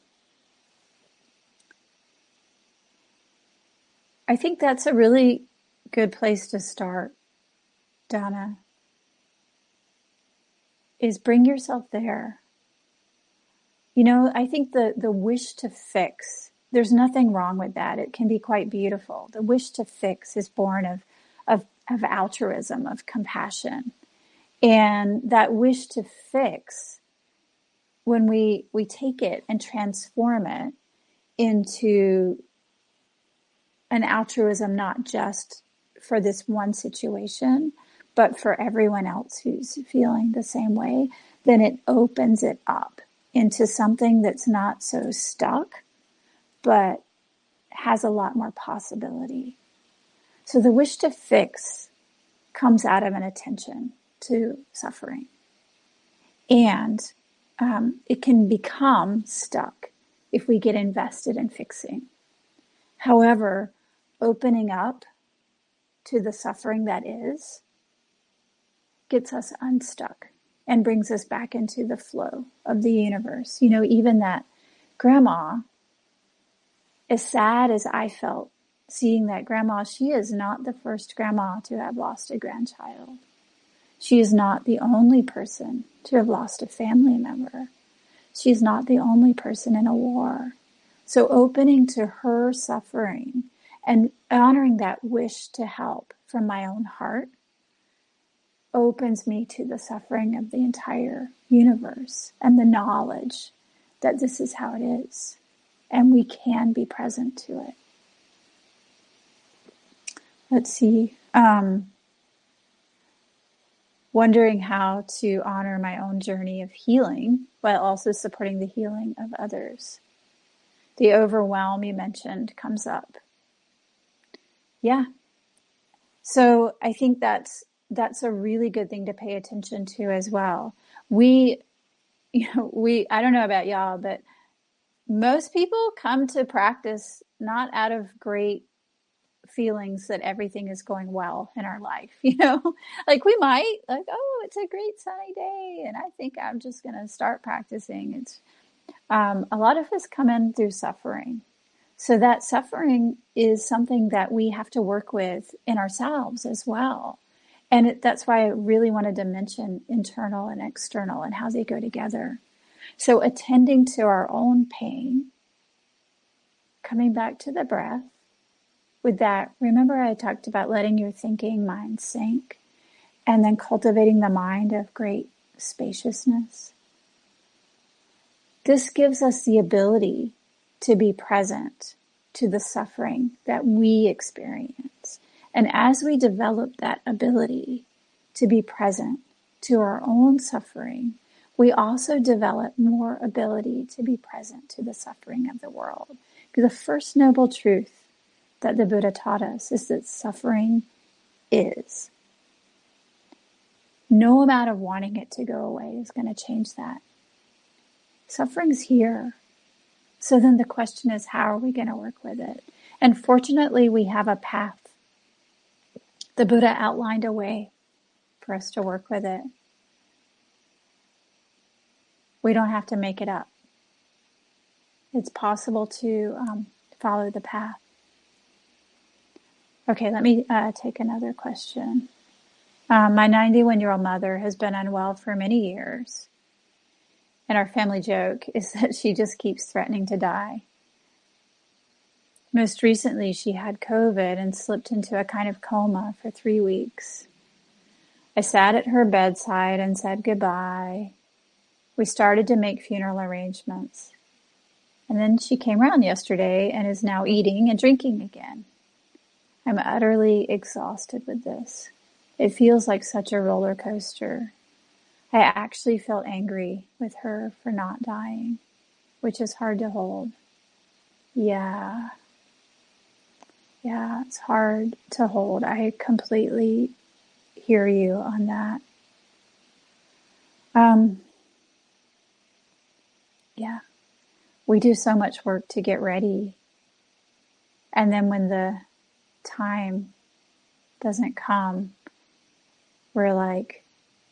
[SPEAKER 1] I think that's a really good place to start, Donna, is bring yourself there. You know, I think the, the wish to fix, there's nothing wrong with that. It can be quite beautiful. The wish to fix is born of, of, of altruism, of compassion. And that wish to fix, when we, we take it and transform it into an altruism, not just for this one situation, but for everyone else who's feeling the same way, then it opens it up into something that's not so stuck, but has a lot more possibility. So the wish to fix comes out of an attention to suffering. And um, it can become stuck if we get invested in fixing. However, opening up to the suffering that is gets us unstuck and brings us back into the flow of the universe. You know, even that grandma, as sad as I felt seeing that grandma, she is not the first grandma to have lost a grandchild. She is not the only person to have lost a family member. She is not the only person in a war. So opening to her suffering and honoring that wish to help from my own heart opens me to the suffering of the entire universe and the knowledge that this is how it is. And we can be present to it. Let's see. Um, wondering how to honor my own journey of healing while also supporting the healing of others. The overwhelm you mentioned comes up. Yeah. So I think that's that's a really good thing to pay attention to as well. We, you know, we, I don't know about y'all, but most people come to practice not out of great feelings that everything is going well in our life, you know, like we might like, oh, it's a great sunny day and I think I'm just going to start practicing. It's, um, a lot of us come in through suffering. So that suffering is something that we have to work with in ourselves as well. And it, that's why I really wanted to mention internal and external and how they go together. So attending to our own pain, coming back to the breath with that. Remember I talked about letting your thinking mind sink and then cultivating the mind of great spaciousness. This gives us the ability to be present to the suffering that we experience. And as we develop that ability to be present to our own suffering, we also develop more ability to be present to the suffering of the world. Because the first noble truth that the Buddha taught us is that suffering is. No amount of wanting it to go away is going to change that. Suffering's here. So then the question is, how are we going to work with it? And fortunately, we have a path. The Buddha outlined a way for us to work with it. We don't have to make it up. It's possible to um, follow the path. Okay, let me uh, take another question. Um, my ninety-one-year-old mother has been unwell for many years. And our family joke is that she just keeps threatening to die. Most recently, she had COVID and slipped into a kind of coma for three weeks. I sat at her bedside and said goodbye. We started to make funeral arrangements. And then she came around yesterday and is now eating and drinking again. I'm utterly exhausted with this. It feels like such a roller coaster. I actually felt angry with her for not dying, which is hard to hold. Yeah. Yeah, it's hard to hold. I completely hear you on that. Um, yeah. We do so much work to get ready. And then when the time doesn't come, we're like,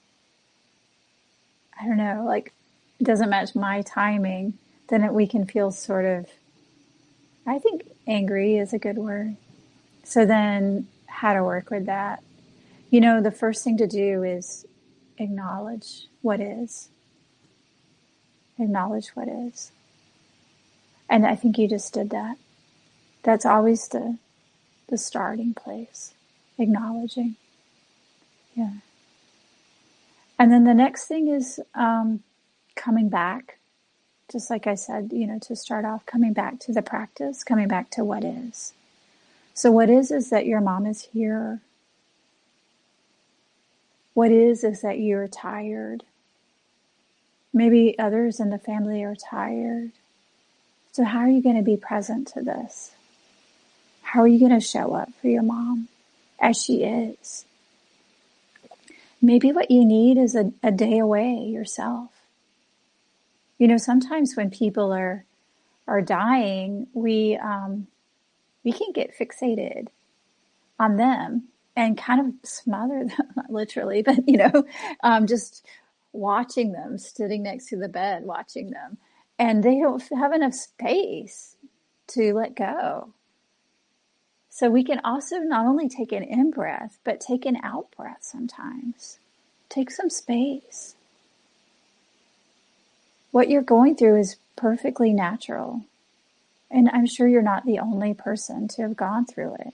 [SPEAKER 1] I don't know, like it doesn't match my timing, then it, we can feel sort of, I think angry is a good word. So then how to work with that? You know, the first thing to do is acknowledge what is. Acknowledge what is. And I think you just did that. That's always the the starting place. Acknowledging. Yeah. And then the next thing is um, coming back. Just like I said, you know, to start off, coming back to the practice, coming back to what is. So what is is that your mom is here. What is is that you're tired. Maybe others in the family are tired. So how are you going to be present to this? How are you going to show up for your mom as she is? Maybe what you need is a, a day away yourself. You know, sometimes when people are are dying, we um, we can get fixated on them and kind of smother them, not literally, but, you know, um, just watching them, sitting next to the bed, watching them. And they don't have enough space to let go. So we can also not only take an in-breath, but take an out-breath sometimes. Take some space. What you're going through is perfectly natural. And I'm sure you're not the only person to have gone through it.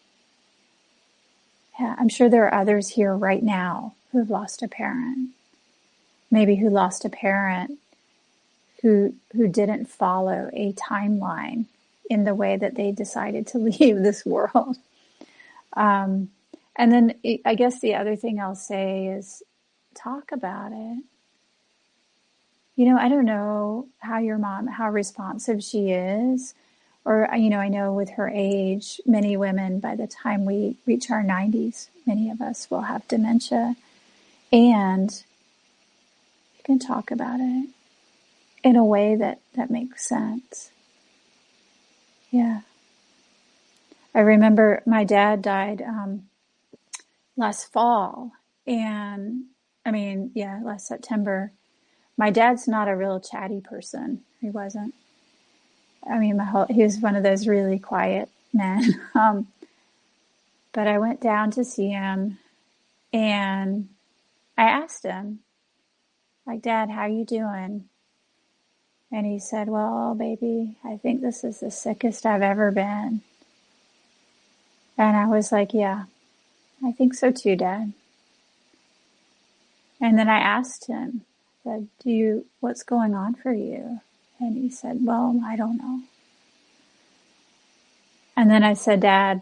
[SPEAKER 1] Yeah, I'm sure there are others here right now who have lost a parent. Maybe who lost a parent who who didn't follow a timeline in the way that they decided to leave this world. Um, and then I guess the other thing I'll say is talk about it. You know, I don't know how your mom, how responsive she is. Or, you know, I know with her age, many women, by the time we reach our nineties, many of us will have dementia. And you can talk about it in a way that, that makes sense. Yeah. I remember my dad died um, last fall. And, I mean, yeah, last September. My dad's not a real chatty person. He wasn't. I mean, my whole, he was one of those really quiet men. Um, but I went down to see him and I asked him, like, Dad, how you doing? And he said, well, baby, I think this is the sickest I've ever been. And I was like, yeah, I think so too, Dad. And then I asked him, I said, do you, what's going on for you? And he said, well, I don't know. And then I said, Dad,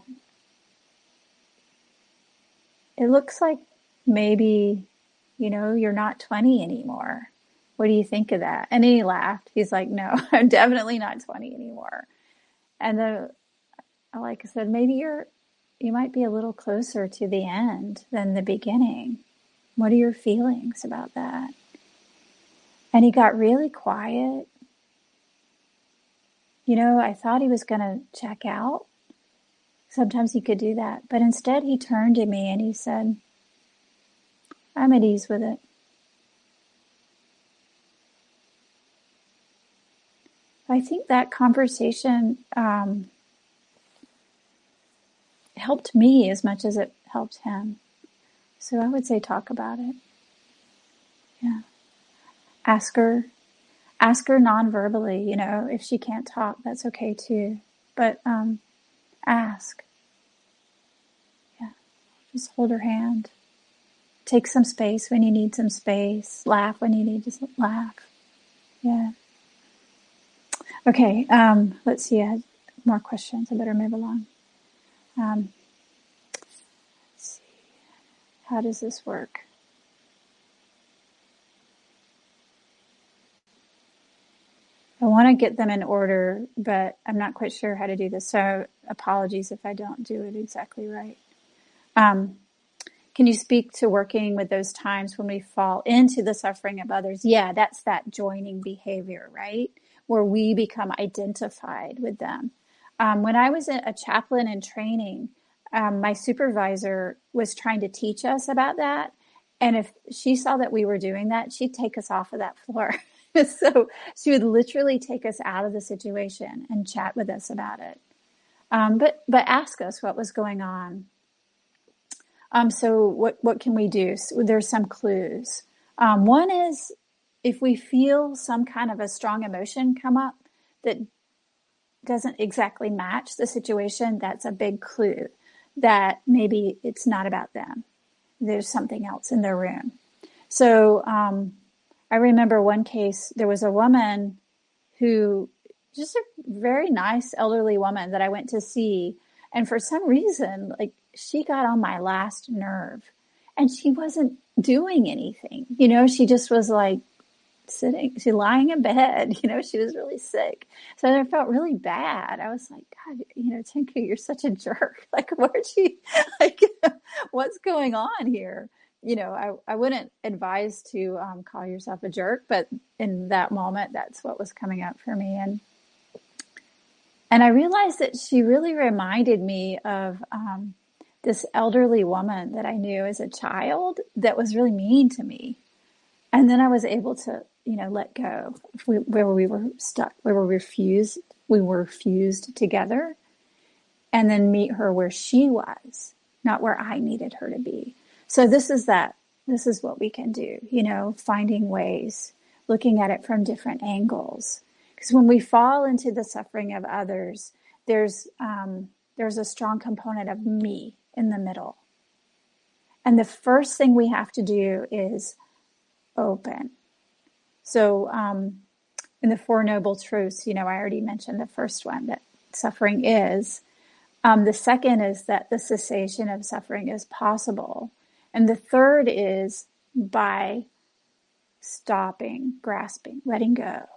[SPEAKER 1] it looks like maybe, you know, you're not twenty anymore. What do you think of that? And he laughed. He's like, no, I'm definitely not twenty anymore. And then, like I said, maybe you're, you might be a little closer to the end than the beginning. What are your feelings about that? And he got really quiet. You know, I thought he was going to check out. Sometimes he could do that. But instead he turned to me and he said, I'm at ease with it. I think that conversation um, helped me as much as it helped him. So I would say talk about it. Yeah. Ask her, Ask her non-verbally, you know, if she can't talk, that's okay too. But um, ask. Yeah, just hold her hand. Take some space when you need some space. Laugh when you need to laugh. Yeah. Okay, um, let's see. I have more questions. I better move along. Um, let's see. How does this work? I want to get them in order, but I'm not quite sure how to do this. So apologies if I don't do it exactly right. Um, can you speak to working with those times when we fall into the suffering of others? Yeah, that's that joining behavior, right? Where we become identified with them. Um, when I was a chaplain in training, um, my supervisor was trying to teach us about that. And if she saw that we were doing that, she'd take us off of that floor. So she would literally take us out of the situation and chat with us about it. Um, but but ask us what was going on. Um, so what what can we do? So there's some clues. Um, one is if we feel some kind of a strong emotion come up that doesn't exactly match the situation, that's a big clue that maybe it's not about them. There's something else in their room. So um, I remember one case, there was a woman who, just a very nice elderly woman that I went to see. And for some reason, like she got on my last nerve and she wasn't doing anything. You know, she just was like sitting, she lying in bed, you know, she was really sick. So I felt really bad. I was like, God, you know, Tinku, you're such a jerk. Like, where'd she, like, what's going on here? You know, I, I wouldn't advise to um, call yourself a jerk, but in that moment, that's what was coming up for me. And and I realized that she really reminded me of um, this elderly woman that I knew as a child that was really mean to me. And then I was able to, you know, let go if we, where we were stuck, where we were fused, we were fused together, and then meet her where she was, not where I needed her to be. So this is that, this is what we can do, you know, finding ways, looking at it from different angles. Because when we fall into the suffering of others, there's, um, there's a strong component of me in the middle. And the first thing we have to do is open. So, um, in the Four Noble Truths, you know, I already mentioned the first one, that suffering is. Um, the second is that the cessation of suffering is possible. And the third is by stopping, grasping, letting go.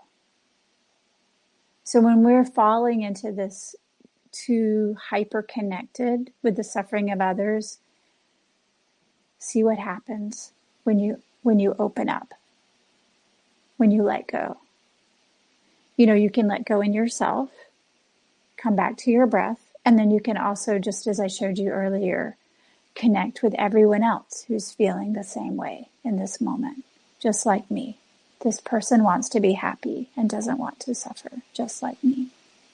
[SPEAKER 1] So when we're falling into this too hyper connected with the suffering of others, see what happens when you when you open up, when you let go. You know, you can let go in yourself, come back to your breath, and then you can also, just as I showed you earlier, connect with everyone else who's feeling the same way in this moment, just like me. This person wants to be happy and doesn't want to suffer, just like me.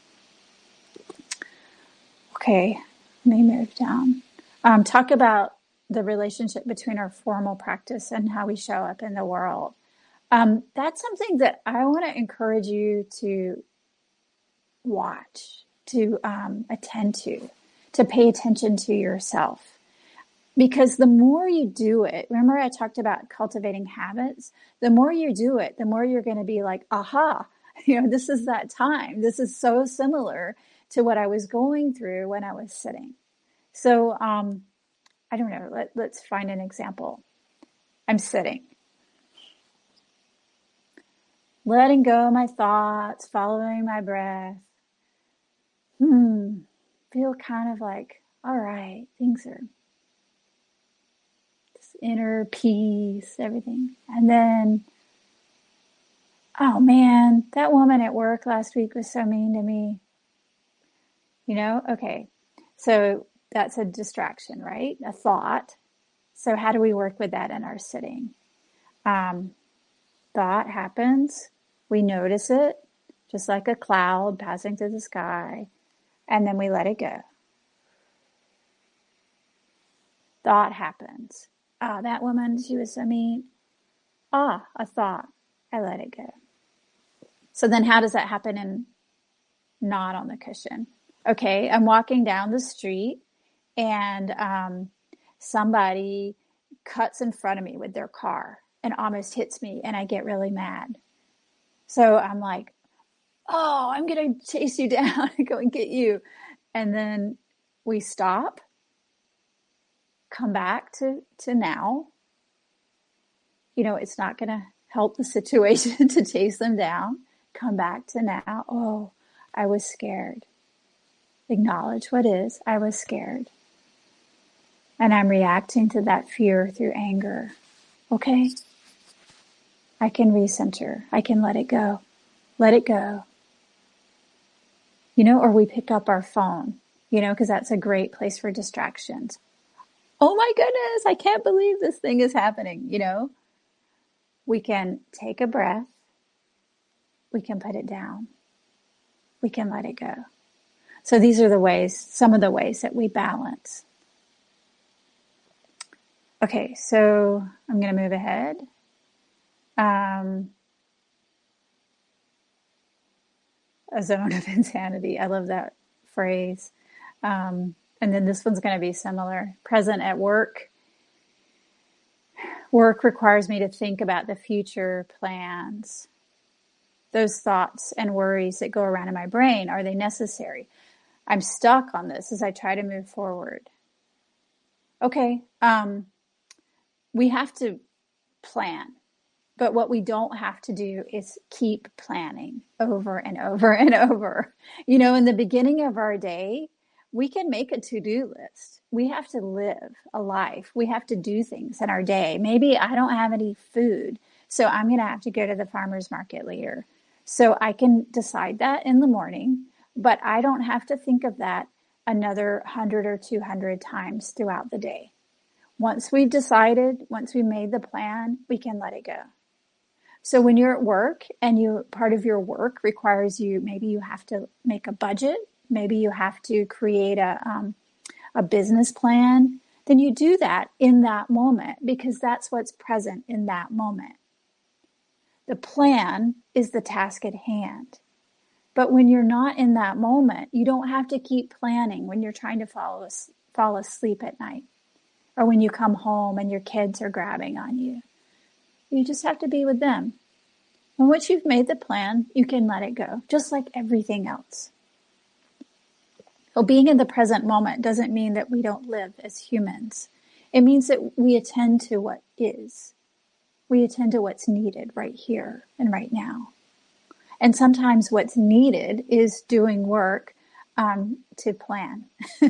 [SPEAKER 1] Okay, let me move down. Um, talk about the relationship between our formal practice and how we show up in the world. Um, that's something that I want to encourage you to watch, to um, attend to, to pay attention to yourself. Because the more you do it, remember I talked about cultivating habits? The more you do it, the more you're going to be like, aha, you know, this is that time. This is so similar to what I was going through when I was sitting. So, um, I don't know, let, let's find an example. I'm sitting, letting go of my thoughts, following my breath. Hmm, feel kind of like, all right, things are inner peace, everything. And then, oh man, that woman at work last week was so mean to me. You know, okay. So that's a distraction, right? A thought. So how do we work with that in our sitting? Um, thought happens. We notice it, just like a cloud passing through the sky, and then we let it go. Thought happens. Ah, oh, that woman, she was so mean. Ah, a thought. I let it go. So then how does that happen in not on the cushion? Okay, I'm walking down the street and um, somebody cuts in front of me with their car and almost hits me, and I get really mad. So I'm like, oh, I'm going to chase you down and go and get you. And then we stop, come back to, to now. You know, it's not going to help the situation to chase them down. Come back to now. Oh, I was scared. Acknowledge what is. I was scared. And I'm reacting to that fear through anger. Okay? I can recenter. I can let it go. Let it go. You know, or we pick up our phone, you know, because that's a great place for distractions. Oh my goodness, I can't believe this thing is happening, you know. We can take a breath. We can put it down. We can let it go. So these are the ways, some of the ways that we balance. Okay, so I'm going to move ahead. Um, a zone of insanity. I love that phrase. Um, and then this one's going to be similar. Present at work. Work requires me to think about the future plans. Those thoughts and worries that go around in my brain, are they necessary? I'm stuck on this as I try to move forward. Okay, um, we have to plan. But what we don't have to do is keep planning over and over and over. You know, in the beginning of our day, we can make a to-do list. We have to live a life. We have to do things in our day. Maybe I don't have any food, so I'm going to have to go to the farmer's market later. So I can decide that in the morning, but I don't have to think of that another one hundred or two hundred times throughout the day. Once we've decided, once we made the plan, we can let it go. So when you're at work and you part of your work requires you, maybe you have to make a budget, maybe you have to create a um, a business plan, then you do that in that moment because that's what's present in that moment. The plan is the task at hand. But when you're not in that moment, you don't have to keep planning when you're trying to fall, fall asleep at night or when you come home and your kids are grabbing on you. You just have to be with them. And once you've made the plan, you can let it go, just like everything else. So being in the present moment doesn't mean that we don't live as humans. It means that we attend to what is. We attend to what's needed right here and right now. And sometimes what's needed is doing work um, to plan.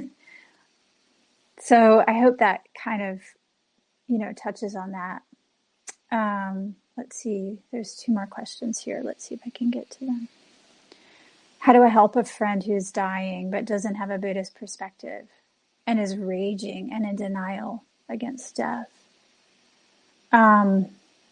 [SPEAKER 1] So I hope that kind of, you know, touches on that. Um, let's see, there's two more questions here. Let's see if I can get to them. How do I help a friend who's dying but doesn't have a Buddhist perspective and is raging and in denial against death? Um,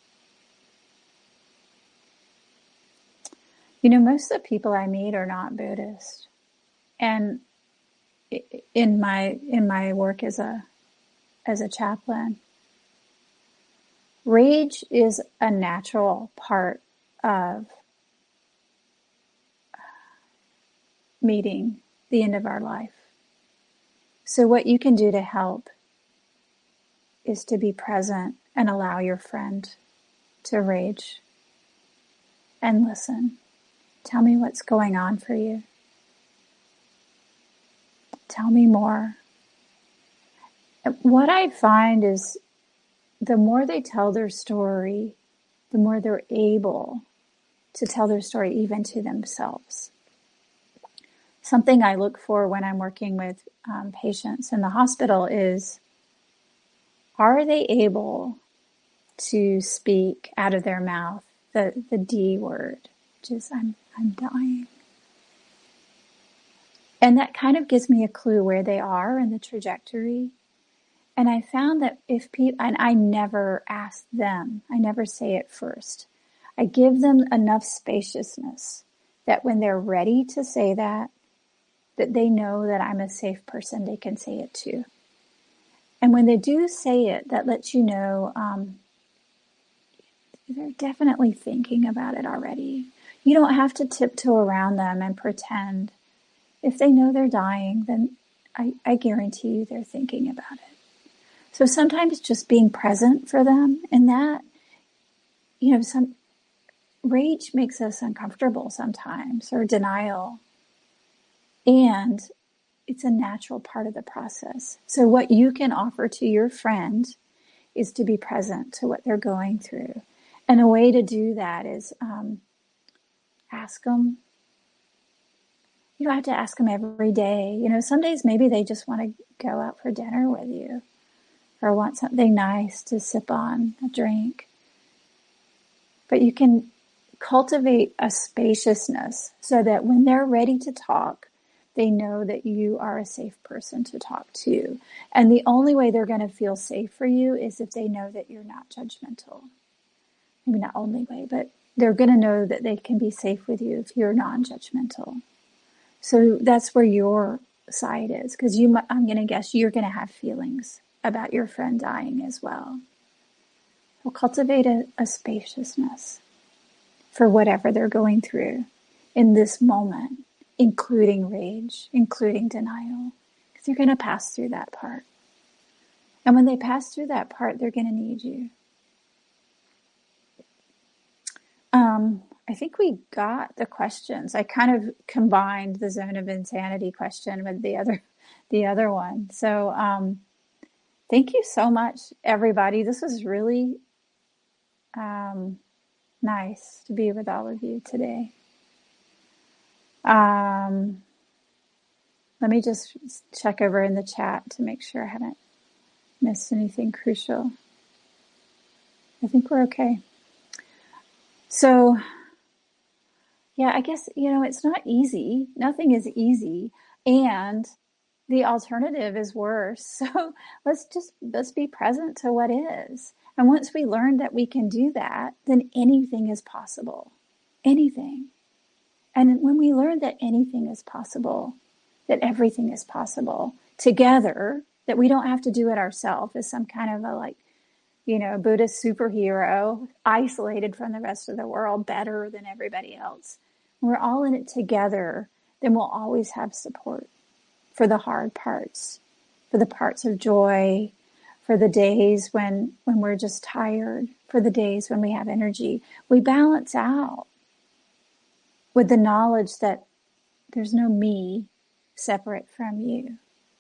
[SPEAKER 1] you know, most of the people I meet are not Buddhist. And in my in my work as a as a chaplain, rage is a natural part of meeting the end of our life. So what you can do to help is to be present and allow your friend to rage and listen. Tell me what's going on for you. Tell me more. What I find is the more they tell their story, the more they're able to tell their story even to themselves. Something I look for when I'm working with um, patients in the hospital is, are they able to speak out of their mouth the, the D word, which is I'm, I'm dying. And that kind of gives me a clue where they are in the trajectory. And I found that if people, and I never ask them, I never say it first. I give them enough spaciousness that when they're ready to say that, that they know that I'm a safe person they can say it to. And when they do say it, that lets you know um, they're definitely thinking about it already. You don't have to tiptoe around them and pretend. If they know they're dying, then I, I guarantee you they're thinking about it. So sometimes just being present for them in that, you know, some rage makes us uncomfortable sometimes, or denial. And it's a natural part of the process. So what you can offer to your friend is to be present to what they're going through. And a way to do that is um, ask them. You don't have to ask them every day. You know, some days maybe they just want to go out for dinner with you or want something nice to sip on, a drink. But you can cultivate a spaciousness so that when they're ready to talk, they know that you are a safe person to talk to. And the only way they're going to feel safe for you is if they know that you're not judgmental. Maybe not only way, but they're going to know that they can be safe with you if you're non-judgmental. So that's where your side is, because you, I'm going to guess you're going to have feelings about your friend dying as well. We'll cultivate a, a spaciousness for whatever they're going through in this moment, including rage, including denial, because you're going to pass through that part. And when they pass through that part, they're going to need you. Um, I think we got the questions. I kind of combined the zone of insanity question with the other, the other one. So, um, thank you so much, everybody. This was really, um, nice to be with all of you today. Um, let me just check over in the chat to make sure I haven't missed anything crucial. I think we're okay. So, yeah, I guess, you know, it's not easy. Nothing is easy. And the alternative is worse. So let's just, let's be present to what is. And once we learn that we can do that, then anything is possible. Anything. And when we learn that anything is possible, that everything is possible together, that we don't have to do it ourselves as some kind of a like, you know, Buddhist superhero, isolated from the rest of the world, better than everybody else. When we're all in it together, then we'll always have support for the hard parts, for the parts of joy, for the days when, when we're just tired, for the days when we have energy. We balance out with the knowledge that there's no me separate from you.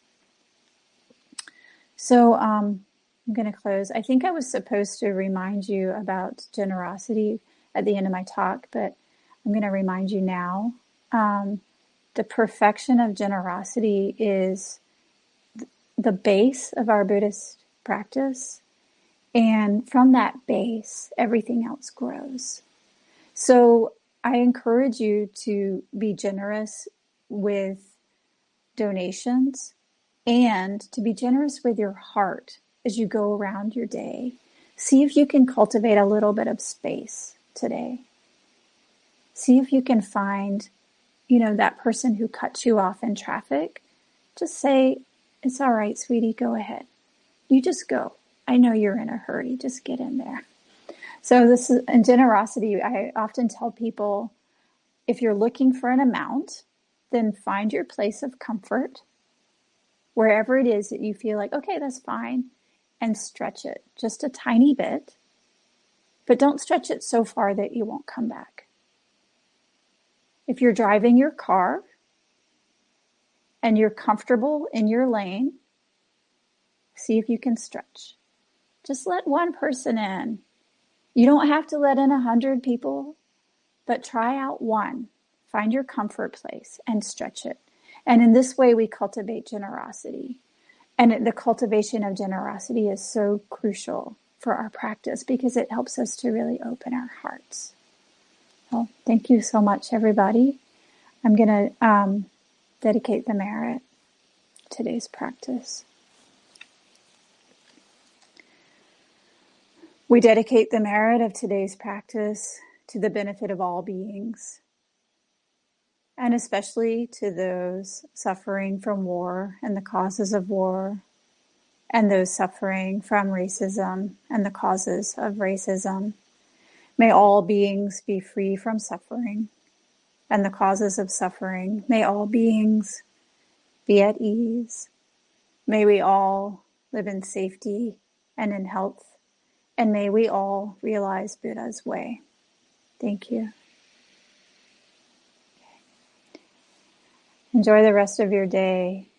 [SPEAKER 1] So, um, I'm going to close. I think I was supposed to remind you about generosity at the end of my talk, but I'm going to remind you now. Um, the perfection of generosity is the base of our Buddhist practice. And from that base, everything else grows. So I encourage you to be generous with donations and to be generous with your heart as you go around your day. See if you can cultivate a little bit of space today. See if you can find, you know, that person who cuts you off in traffic. Just say, it's all right, sweetie, go ahead. You just go. I know you're in a hurry. Just get in there. So this is, in generosity, I often tell people, if you're looking for an amount, then find your place of comfort, wherever it is that you feel like, okay, that's fine, and stretch it just a tiny bit, but don't stretch it so far that you won't come back. If you're driving your car and you're comfortable in your lane, see if you can stretch. Just let one person in. You don't have to let in a hundred people, but try out one. Find your comfort place and stretch it. And in this way, we cultivate generosity. And the cultivation of generosity is so crucial for our practice because it helps us to really open our hearts. Well, thank you so much, everybody. I'm going to um, dedicate the merit to today's practice. We dedicate the merit of today's practice to the benefit of all beings, and especially to those suffering from war and the causes of war, and those suffering from racism and the causes of racism. May all beings be free from suffering and the causes of suffering. May all beings be at ease. May we all live in safety and in health. And may we all realize Buddha's way. Thank you. Enjoy the rest of your day.